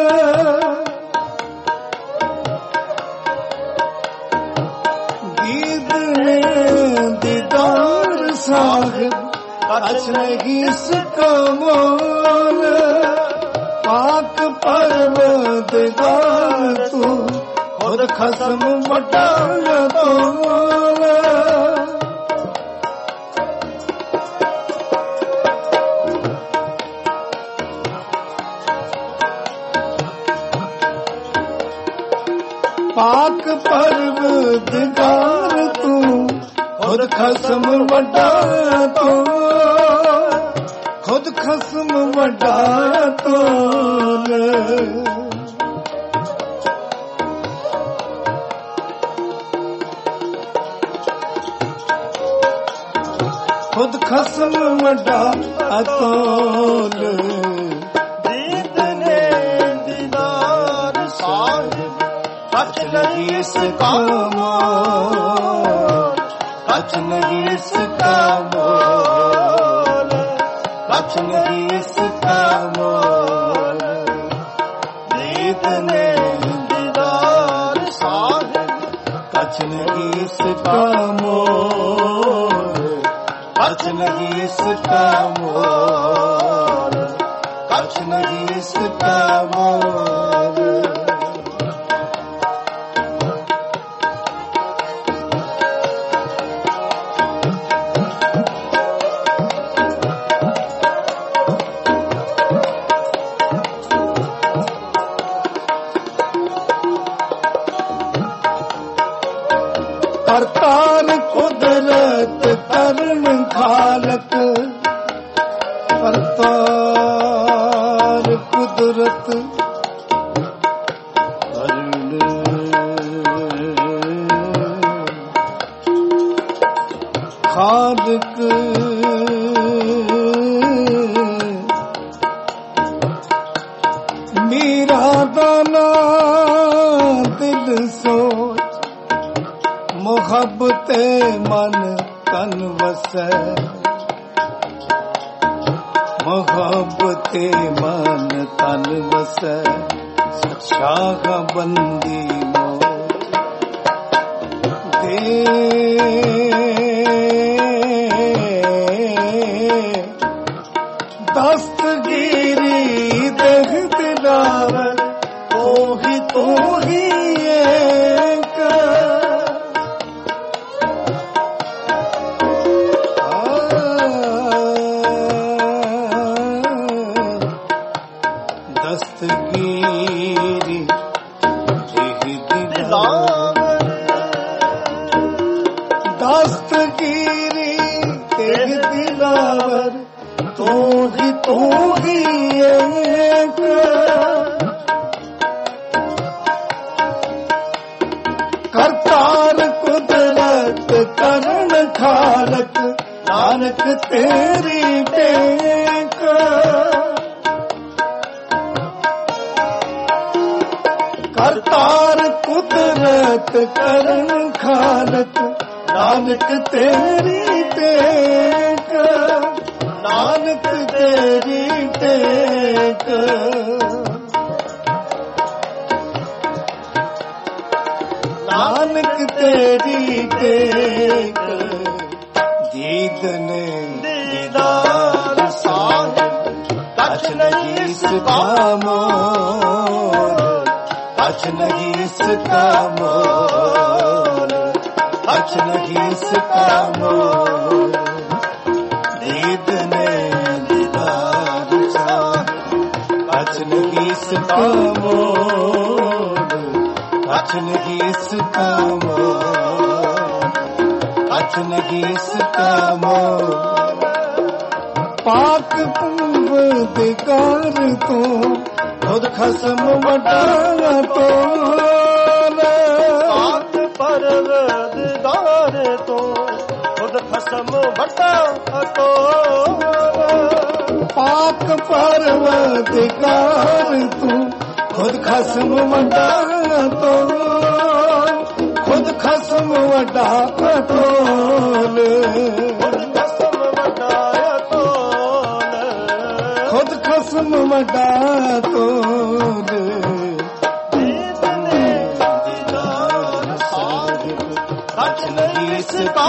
Speaker 1: दीदने दीदार साहिब कछ नहीं इसका मोल पाक परवरदिगार तू खुद खसम वड्डा अतोल ਪਾਕ ਪਰਵਰਦਿਗਾਰ ਤੂੰ ਖੁਦ ਖਸਮ ਵੱਡਾ ਤੂੰ ਖੁਦ ਖਸਮ ਵੱਡਾ ਤੂੰ ਖੁਦ ਖਸਮ ਵੱਡਾ ਅਤੋਲ
Speaker 2: ਦੀਦ ਨੇ ਦੀਦਾਰ ਸਾਹਿਬ ਕੱਚ ਨਹੀਂ ਇਸ ਕਾ ਮੋਲ ਕੱਚ ਨਹੀਂ ਇਸ ਕਾ ਮੋਲ ਕੱਚ ਨਹੀਂ ਇਸ ਕਾ ਮੋਲ ਦੀਦ ਨੇ ਦੀਦਾਰ ਸਾਹਿਬ ਕੱਚ ਨਹੀਂ ਇਸ ਕਾ ਮੋਲ ਕੱਚ ਨਹੀਂ ਇਸ ਕਾ ਮੋਲ ਕੱਚ ਨਹੀਂ ਇਸ ਕਾ ਮੋਲ
Speaker 1: ਕਰਤਾਰ ਕੁਦਰਤ ਕਰਨ ਖਾਲਕ ਕਰਤਾਰ ਕੁਦਰਤ ਕਰਨ ਖਾਲਕ ਮੇਰਾ ਦਾਨਾ ਦਿਲ ਸੋਚ ਮੁਹੱਬਤੇ ਮਨ ਤਨ ਵਸੈ ਮੁਹੱਬਤੇ ਮਨ ਤਨ ਵਸੈ ਸ਼ਾਹ ਬੰਦੀ ਮੋਚ ਦੇ ਦਸਤਗੀਰੀ ਦੇਹ ਦਿਲਾਵਰ ਉਹੀ ਤੂੰ ਹੀ ਏਕ ਦਸਤਗੀਰੀ ਦੇਹ ਦਿਲਾਵਰ ਦਸਤਗੀਰੀ ਦੇਹ ਦਿਲਾਵਰ ਤੂੰ ਹੀ ਤੂੰ ਹੀ ਏਕ ਕਰਤਾਰ ਕੁਦਰਤ ਕਰਨ ਖਾਲਕ ਨਾਨਕ ਤੇਰੀ ਟੇਕ ਕਰਤਾਰ ਕੁਦਰਤ ਕਰਨ ਖਾਲਕ ਨਾਨਕ ਤੇਰੀ ਟੇਕ ਨਾਨਕ ਤੇਰੀ ਟੇਕ ਨਾਨਕ ਤੇਰੀ ਟੇਕ ਦੀਦ ਨੇ ਦੀਦਾਰ ਸਾਹਿਬ ਕੱਚ ਨਹੀਂ ਇਸ ਕਾ ਮੋਲ ਕੱਚ ਨਹੀਂ ਇਸ ਕਾ ਮੋਲ ਕੱਚ ਨਹੀਂ ਇਸ ਕਾ ਮੋਲ ਦੀਦ ਨੇ ਦੀਦਾਰ ਸਾਹਿਬ ਕੱਚ ਨਹੀਂ ਇਸ ਕਾ ਮੋਲ ਕੱਚ ਨਹੀਂ ਇਸ ਕਾ ਮੋਲ ਕੱਚ ਨਹੀਂ ਇਸ ਕਾ ਮੋਲ ਪਾਕ ਪਰਵਰਦਿਗਾਰ ਤੋਂ ਖੁਦ ਖਸਮ ਵੱਡਾ ਤੋਲ
Speaker 2: ਪਾਕ ਪਰਵਰਦਿਗਾਰ ਤੋਂ ਖੁਦ ਖਸਮ ਵੱਡਾ ਤੋਲ
Speaker 1: ਪਾਕ ਪਰਵਰਦਿਗਾਰ ਤੋਂ ਖੁਦ ਖਸਮ ਵੱਡਾ ਤੋਲ ਖੁਦ ਖਸਮ ਵੱਡਾ ਤੋਲ ਖੁਦ ਖਸਮ ਵੱਡਾ ਤੋਲ
Speaker 2: ਦੀਦ ਨੇ ਦੀਦਾਰ ਸਾਹਿਬ ਕੱਚ ਨਹੀਂ ਇਸ ਕਾ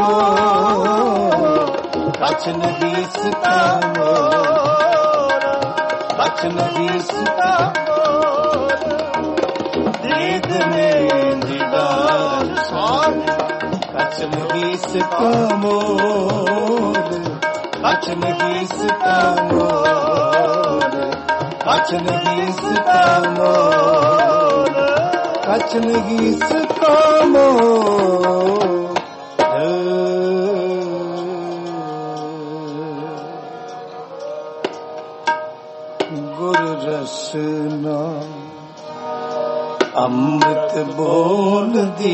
Speaker 2: ਮੋਲ ਕੱਚ ਨਹੀਂ ਇਸ ਕਾ ਮੋਲ ਕੱਚ ਨਹੀਂ ਇਸ ਕਾ ਮੋਲ ਦੀਦ ਨੇ ਦੀਦਾਰ ਸਾਹਿਬ ਕੱਚ ਨਹੀਂ ਇਸ ਕਾ ਮੋਲ ਕੱਚ ਨਹੀਂ ਇਸ ਕਾ ਮੋਲ ਕੱਚ ਨਹੀਂ ਇਸ ਕਾ ਮੋਲ
Speaker 1: सच नहीं सकामो गुर रसना अमृत बोल दी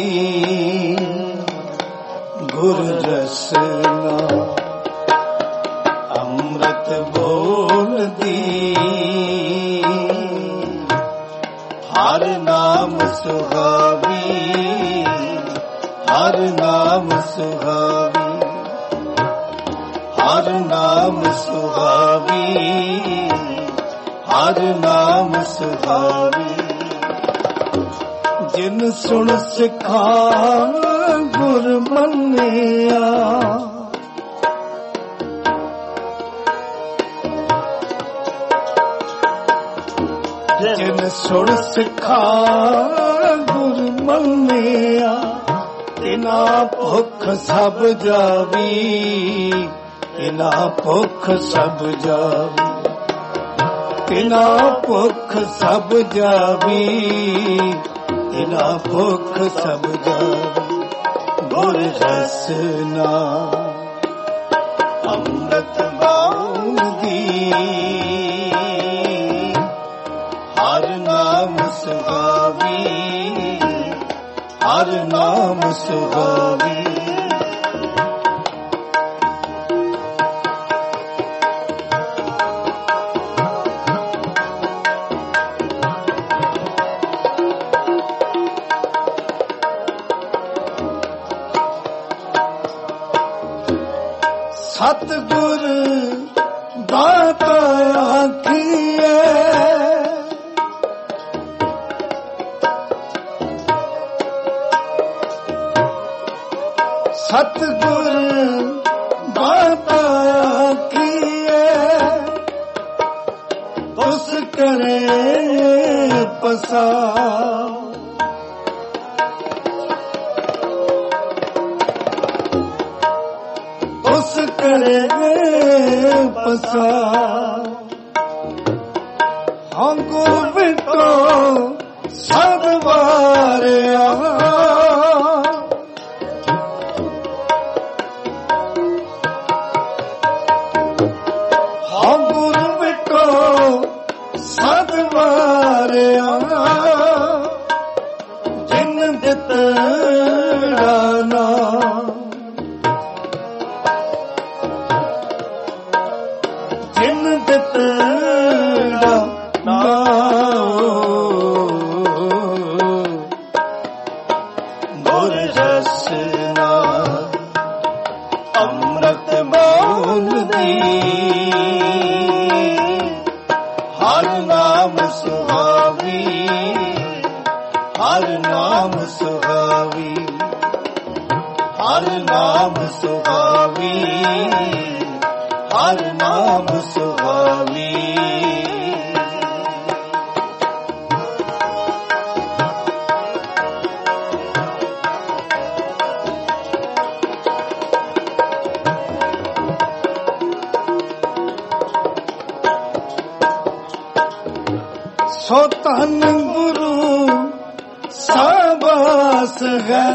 Speaker 1: गुर रसना अमृत बोल दी हर नाम सुहावी हर नाम सुहावी हर नाम सुहावी हर नाम सुहावी जिन सुन सिखा गुर मन्निया जिन सुन सिखा गुर मन्निया तिना भुख सब जावी तिना भुख सब जावी तिना भुख सब जावी तिना भुख सब जावी गुर रसना अमृत बोल दी हर नाम सुहावी हर नाम सुहावी सतगुर दाता आखिए सतगुर दाता आखिए उस करे पसा उस करे पसा हम गुर बिटो सब वारिया हम गुर बिटो सब वारिया जिन दितड़ा नाम जिन दितड़ा नाम गुर रसना अमृत बोल दी हर नाम सुहावी हर नाम सुहावी हर नाम सुहावी हर नाम सुहावी सो तन गुरु साबास है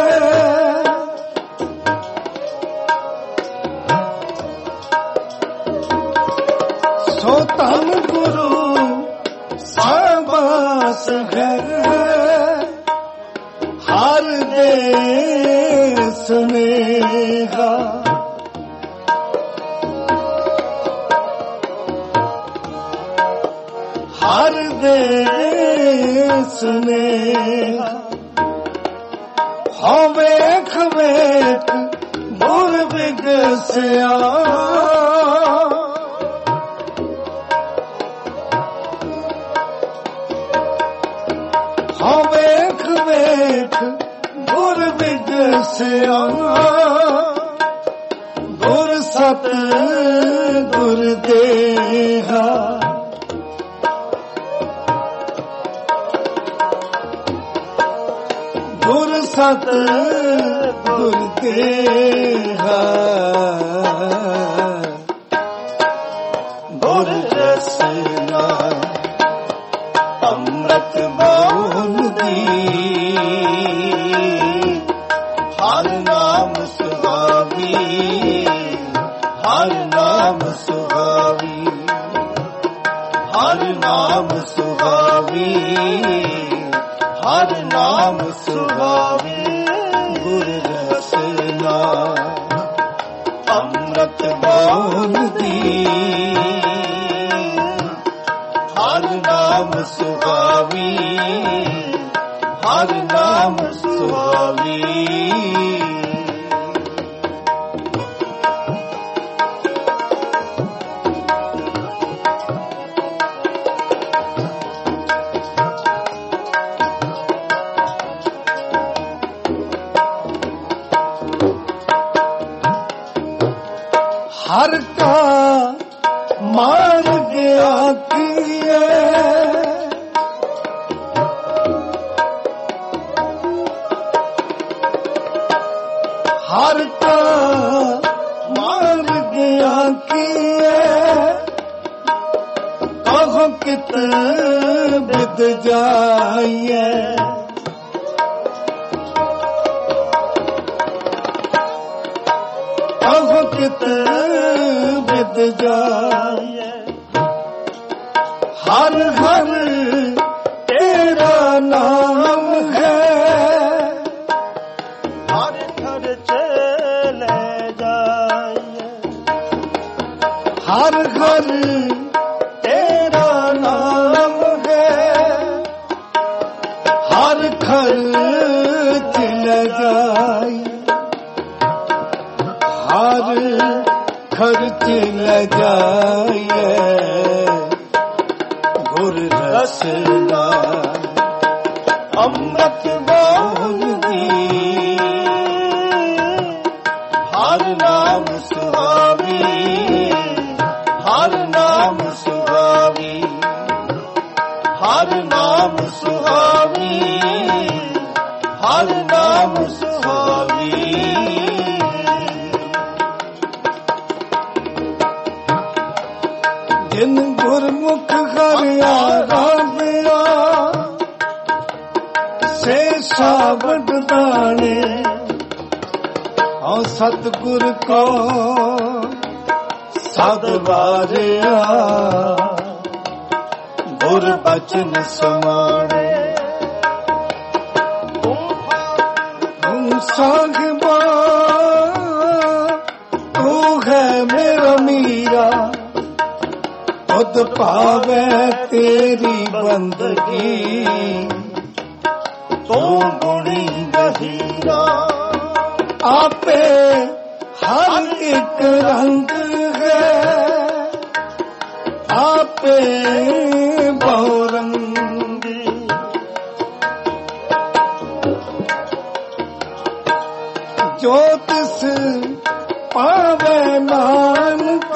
Speaker 1: सो तन गुरु साबास है हर देश नेहा हर देश नेहा हो वेख वेख गुर विगसिया हो वेख वेख गुर विगसिया गुर सत गुर देहा गुर सत गुर देहा गुर रसना अमृत बोल दी ਹਰ ਨਾਮ ਸੁਹਾਵੀ, ਹਰ ਨਾਮ ਸੁਹਾਵੀ, ਹਰ ਨਾਮ ਸੁਹਾਵੀ। ਗੁਰ ਰਸਨਾ ਅੰਮ੍ਰਿਤ ਬੋਲਦੀ, ਹਰ ਨਾਮ ਸੁਹਾਵੀ, ਹਰ ਨਾਮ ਸੁਹਾਵੀ। हर का मार गया किए, हर का मार गया किए। कहो कित बिद जाइए, कहो कित बिद जाइए। हर हर तेरा नाम है,
Speaker 2: हर घर चले जाइए।
Speaker 1: हर हर तेरा नाम है, हर घर चले जाइए। हर खर्च ल जाइए। गुर रसना अमृत बोलदी, हर नाम सुहावी, हर नाम सुहावी, हर नाम सुहावी, हर नाम सुहावी। जिन गुरमुख हरिया राबिया से साबत दाने, और सतगुर को सद वारिया। गुर बचन समाने तुम साहिबा, तू है मेरा मीरा। खुद पावे तेरी बंदगी, तू गुणी गहीरा। आपे हर एक रंग है, आपे बहुरंगी। जो तिस पावे नानक,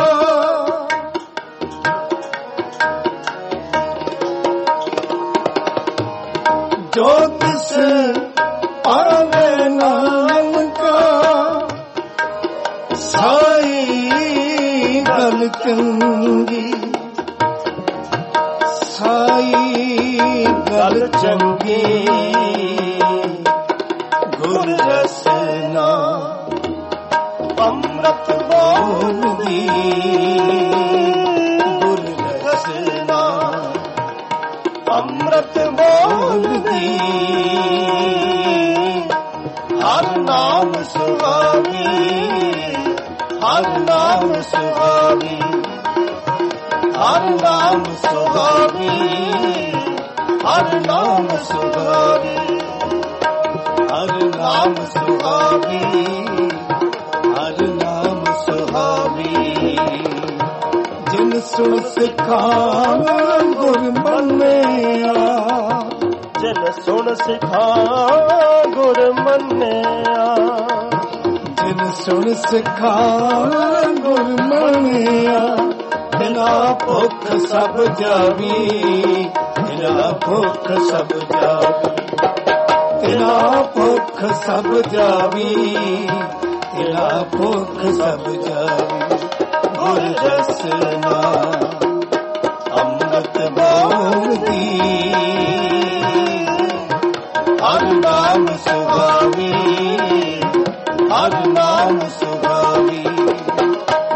Speaker 1: जो तिस पावे नानक। साई गल चंगी, साई गल चंगी। गुर रसना अमृत बोलदी, गुर रसना अमृत बोलदी। हर नाम सुहावी, हर नाम सुहावी, हर नाम सुहावी, हर नाम सुहावी, हर नाम सुहावी, हर नाम सुहावी। जिन सुन सिखाव गुर मन्निया,
Speaker 2: जिन सुन सिखाव गुर मन्निया।
Speaker 1: जिन सुन सिखाव गुर मन्निया। बिना भुख सब जावी, बिना भुख सब जावी, बिना भुख सब जावी, बिना भुख सब जावी। गुर रसना अमृत बोलदी, हर नाम सुहावी, हर नाम सुहावी।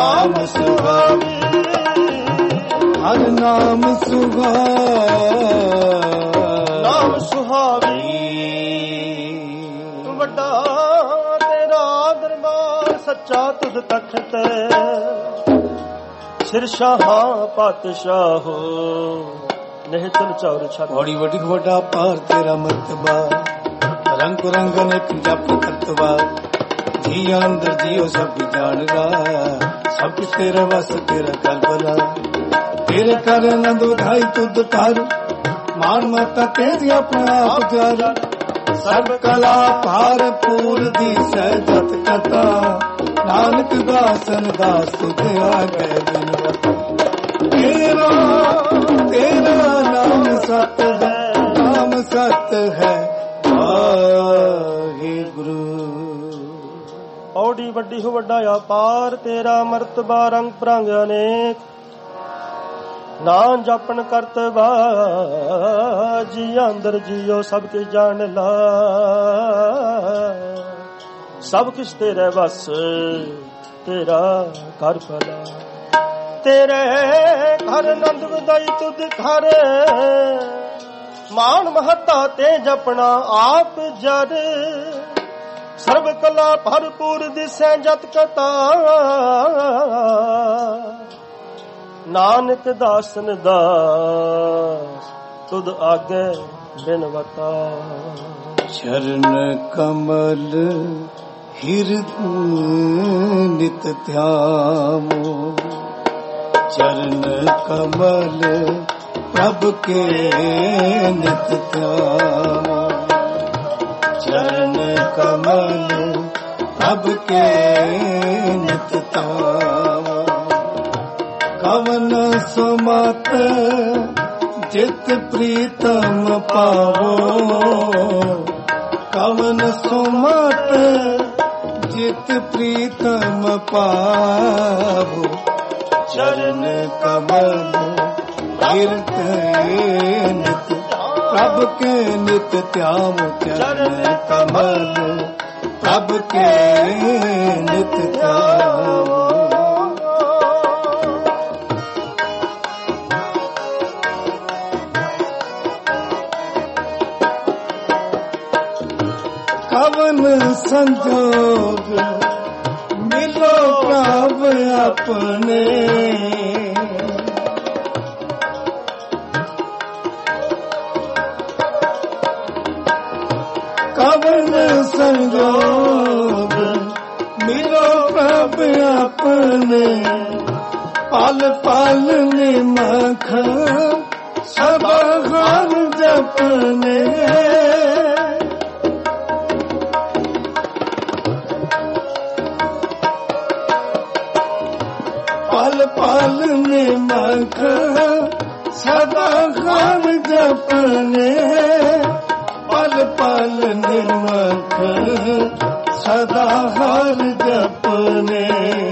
Speaker 2: ਨਾਮ ਸੁਹਾਵੀ,
Speaker 1: ਹਰ ਨਾਮ ਸੁਹਾਵੀ,
Speaker 2: ਨਾਮ ਸੁਹਾਵੀ। ਵੱਡਾ ਤੇਰਾ ਦਰਬਾਰ ਸੱਚਾ ਤੁਧ ਤਖਤ, ਸਿਰ ਸ਼ਾਹਾਂ ਪਾਤਸ਼ਾਹੋ ਨਿਹਚਲ ਚੌਰ ਛੱਤ।
Speaker 1: ਬੜੀ ਵੱਡੀ ਵੱਡਾ ਪਾਰ ਤੇਰਾ ਮਰਤਬਾ, ਰੰਗ ਰੰਗ ਅਨੇਕ ਜਪ ਕਰਤਵਾ। ਜੀ ਅੰਦਰ ਜੀਓ ਸਭ ਜਾਣਦਾ, ਸਭ ਕੁਛ ਤੇਰਾ ਵਸ ਤੇਰਾ ਕਰਬਲਾ। ਤੇਰੇ ਕਰ ਆਨੰਦ ਵਧਾਈ ਤੁਧ ਕਰ, ਮਾਨ ਮਤਾ ਤੇਰੀ ਆਪਣਾ ਆਪ ਤਿਆਰ। ਸਰਬ ਕਲਾ ਭਰਪੂਰ ਦੀ ਸਹਿਜਤ ਕਥਾ, ਨਾਨਕ ਦਾਸਨ ਦਾਸ ਤੁਧ ਆਗੇ ਬਿਨਵਾ। ਤੇਰਾ ਤੇਰਾ ਨਾਮ ਸਤ ਹੈ, ਨਾਮ ਸਤ ਹੈ ਵਾਹਿਗੁਰੂ।
Speaker 2: ਔੜੀ ਵੱਡੀ ਹੋ ਵੱਡਾ ਅਪਾਰ ਤੇਰਾ ਮਰਤਬਾ, ਰੰਗ ਭਰੰਗ ਅਨੇਕ ਨਾ ਜਪਨ ਕਰਤਵਾ। ਜੀ ਅੰਦਰ ਜੀਓ ਸਭ ਕੁਛ ਜਾਣ ਲਾ, ਸਭ ਕੁਛ ਤੇਰੇ ਵਸ ਤੇਰਾ ਕਰ ਭਲਾ। ਤੇਰੇ ਘਰ ਆਨੰਦ ਵਧਾਈ ਤੁਧ ਘਰ, ਮਾਨ ਮਹੱਤਾ ਤੇ ਜਪਣਾ ਆਪ ਜਰ। ਸਰਬ ਕਲਾ ਭਰਪੂਰ ਦਿਸੈ ਜਤ ਕਤਾ, ਨਾਨਕ ਦਾਸਨ ਦਾਸ ਤੁਧ ਆਗੇ ਬਿਨਵਤਾ।
Speaker 1: ਚਰਨ ਕਮਲ ਹਿਰਦੈ ਨਿਤ ਧਿਆਵੋ, ਚਰਨ ਕਮਲ ਪ੍ਰਭ ਕੇ ਨਿਤ ਧਿਆਵੋ। ਚਰਨ ਕਮਲ ਪ੍ਰਭ ਕੇ ਨਿਤ ਧਿਆਵੋ। ਕਵਨ ਸੁਮਤ ਜਿਤ ਪ੍ਰੀਤਮ ਪਾਵੋ, ਕਵਨ ਸੁਮਤ ਜਿਤ ਪ੍ਰੀਤਮ ਪਾਵੋ। ਚਰਨ ਕਮਲ ਹਿਰਦੈ ਨਿਤ ਪ੍ਰਭ ਕੇ ਨਿਤ ਧਿਆਵੋ। ਚਰਨ ਕਮਲ ਪ੍ਰਭ ਕੇ ਨਿਤ ਧਿਆਵੋ। ਕਵਨ ਸੰਜੋਗ ਮਿਲੋ ਪ੍ਰਭ ਆਪਣੇ, ਕਵਨ ਸੰਜੋਗ ਮਿਲੋ ਪ੍ਰਭ ਆਪਣੇ। ਪਲ ਪਲ ਨਿਮਖ ਸਭ ਹਰ ਜਪਨੇ, ਪਲ ਪਲ ਨਿਮਖ ਸਦਾ ਹਰ ਜਪਨੇ। ਪਲ ਪਲ ਨਿਮਖ ਸਦਾ ਹਰ ਜਪਨੇ।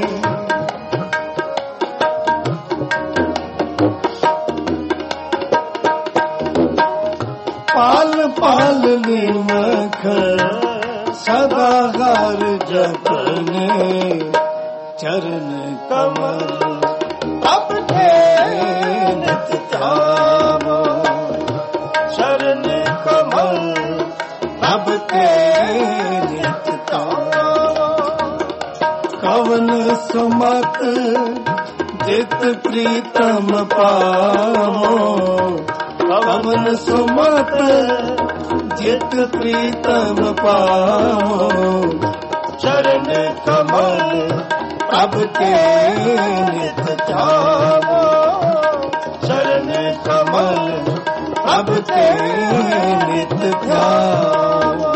Speaker 1: ਪਲ ਪਲ ਨਿਮਖ ਸਦਾ ਹਰ ਜਪਨੇ। ਚਰਨ ਕਮਲ ਪ੍ਰਭ ਕੇ ਨਿਤ ਧਿਆਵੋ। ਚਰਨ ਕਮਲ ਪ੍ਰਭ ਕੇ ਨਿਤ ਧਿਆਵੋ। ਕਵਨ ਸੁਮਤ ਜਿਤ ਪ੍ਰੀਤਮ ਪਾਵੋ, ਕਵਨ ਸੁਮਤ ਜਿਤ ਪ੍ਰੀਤਮ ਪਾਵੋ। ਚਰਨ ਕਮਲ ਪ੍ਰਭ ਕੇ ਨਿਤ ਧਿਆਵੋ। ਚਰਨ ਕਮਲ ਪ੍ਰਭ ਕੇ ਨਿਤ ਧਿਆਵੋ।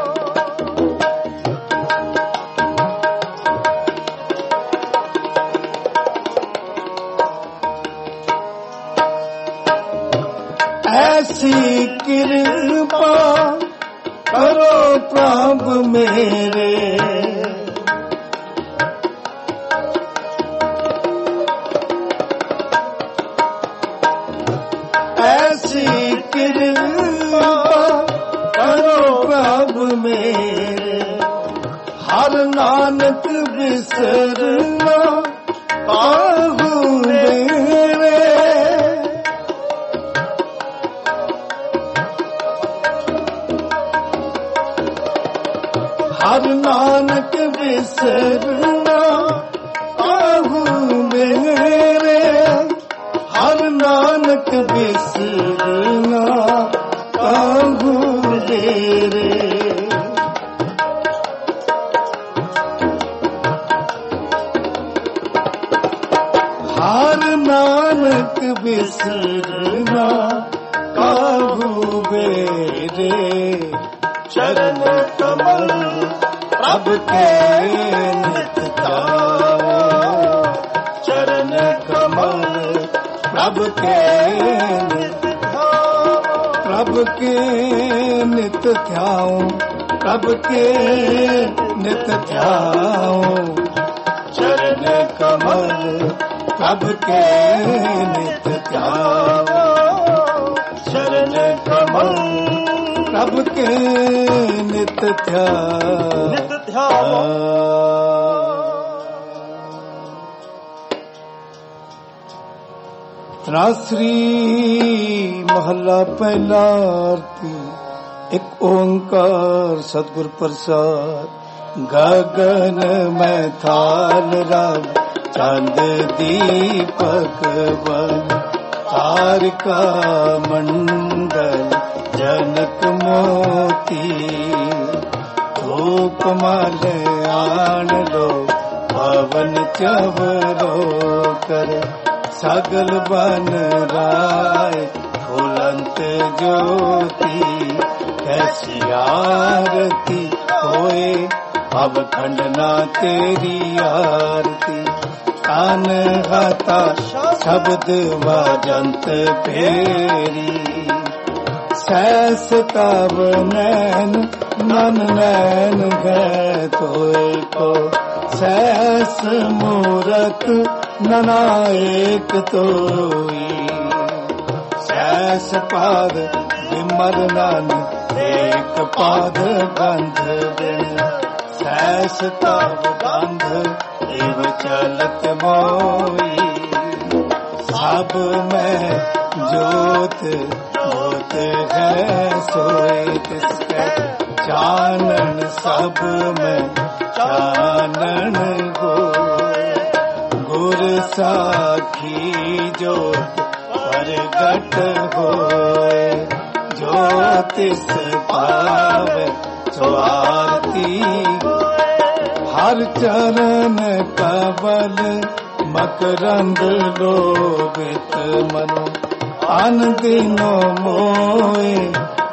Speaker 1: ऐसी कृपा करो प्रभ मेरे, ऐसी कृपा करो प्रभ मेरे। हर नानक बिसरना ਕਾਹੂ ਮੇਰੇ ਹਰ ਨਾਨਕ ਵਿਸਰਨਾ ਕਾਹੂ ਮੇਰੇ ਹਰ ਨਾਨਕ ਵਿਸਰਨਾ ਕਾਹੂ ਮੇਰੇ ਹਰ ਨਾਨਕ ਵਿਸਰਨਾ ਕਾਹੂ ਮੇਰੇ ਚਰਨ ਕਮਲ ਪ੍ਰਭ ਕੇ ਨਿਤ ਧਿਆਓ ਚਰਨ ਕਮਲ ਪ੍ਰਭ ਕੇ ਨਿਤ ਧਿਆਓ ਪ੍ਰਭ ਕੇ ਨਿਤ ਧਿਆਓ ਪ੍ਰਭ ਕੇ ਨਿਤ ਧਿਆਓ ਚਰਨ ਕਮਲ ਪ੍ਰਭ ਕੇ ਨਿਤ ਧਿਆਓ ਚਰਨ ਕਮਲ ਪ੍ਰਭ ਕੇ ਨਿਤ ਧਿਆਓ ਨਿਤ ਧਿਆਓ ਤਰਾਸਰੀ ਮਹੱਲਾ ਪਹਿਲਾ ਆਰਤੀ ਇੱਕ ਓੰਕਾਰ ਸਤਿਗੁਰ ਪ੍ਰਸਾਦ ਗਗਨ ਮੈਂ ਥਾਲ ਰਬ ਚੰਦ ਦੀਪਕ ਬਨ ਤਾਰਿਕਾ ਮੰਡਲ ਜਨਕ ਮੋਤੀ ਧੂਪ ਮਲ ਆਣ ਲੋ ਪਵਨ ਚਵਰੋ ਕਰ ਸਗਲ ਬਨ ਰਾਏ ਫੁਲੰਤ ਜੋਤੀ ਕੈਸੀ ਆਰਤੀ ਹੋਏ ਅਬ ਖੰਡਨਾ ਤੇਰੀ ਆਰਤੀ ਤਨ ਹਤਾ ਸ਼ਬਦ ਵਾਜੰਤ ਫੇਰੀ ਸੈਸ ਤਬ ਨੈਨ ਮਨ ਨੈਨ ਗੈ ਤੋਏ ਕੋ ਸੈਸ ਮੂਰਤ ਨਨਾਇਕ ਤੋਈ ਸੈਸ ਪਾਦ ਵਿਮਲ ਨਨ ਏਕ ਪਾਦ ਗੰਧ ਬਿਨ ਸੈਸ ਤਬ ਗੰਧ ਇਵ ਚਲਤ ਮੋਈ ਸਭ ਮੈਂ ਜੋਤ ਜੋਤ ਹੈ ਸੋਏ ਤਿਸਕੈ ਚਾਨਣ ਸਭ ਮੈਂ ਚਾਨਣ ਹੋਏ ਗੁਰ ਸਾਖੀ ਜੋਤ ਪ੍ਰਗਟ ਹੋਏ ਜੋ ਤਿਸ ਪਾਵੇ ਸੋ ਆਰਤੀ ਹਰ ਚਰਨ ਕਵਲ ਮਕਰੰਦ ਲੋਭਿਤ ਮਨੋ ਅਨ ਦਿਨੋ ਮੋਏ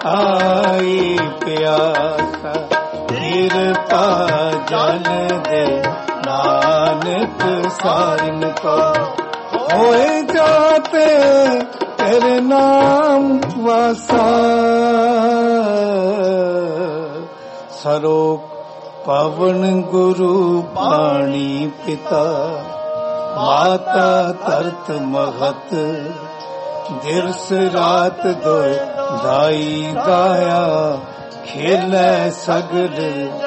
Speaker 1: ਆਈ ਪਿਆਸਾ ਕਿਰਪਾ ਜਨ ਦੇ ਨਾਨਕ ਸਾਰਿਨ ਕੋ ਹੋਏ ਜਾਤੇ ਤੇਰੇ ਨਾਮ ਵਾਸਾ ਸਰੋਪ ਪਵਨ ਗੁਰੂ ਪਾਣੀ ਪਿਤਾ ਮਾਤਾ ਤਰਤ ਮਹਤ ਦਿਰਸ ਰਾਤ ਦੋਇ ਦਾਈ ਦਾਇਆ ਖੇਲੇ ਸਗਲ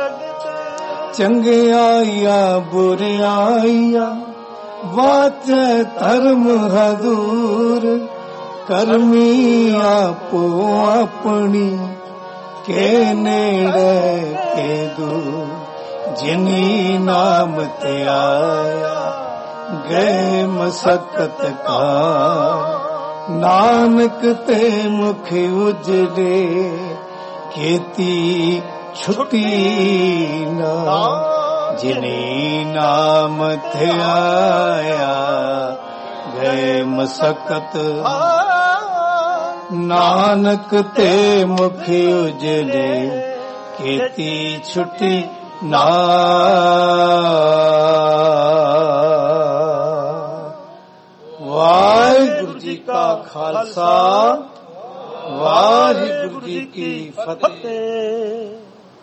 Speaker 1: ਚੰਗਿਆਈਆ ਬੁਰਿਆਈਆ ਵਾਚੈ ਧਰਮ ਹਦੂਰ ਕਰਮੀ ਆਪੋ ਆਪਣੀ ਕੇ ਨੇੜੇ ਕੇ ਦੂਰ ਜਿਨੀ ਨਾਮ ਤੇ ਆਇਆ ਗਏ ਮਸਕਤ ਕਾ ਨਾਨਕ ਤੇ ਮੁਖ ਉਜਲੇ ਕੀਤੀ ਛੁੱਟੀ ਨਾ ਜਿਨੀ ਨਾਮ ਤੇ ਆਇਆ ਗਏ ਮਸਕਤ ਨਾਨਕ ਤੇ ਮੁਖ ਉਜਲੇ ਕੀਤੀ ਛੁੱਟੀ ਨਾ ਵਾਹਿਗੁਰੂ ਜੀ ਕਾ ਖਾਲਸਾ ਵਾਹਿਗੁਰੂ ਜੀ ਕੀ ਫਤਿਹ।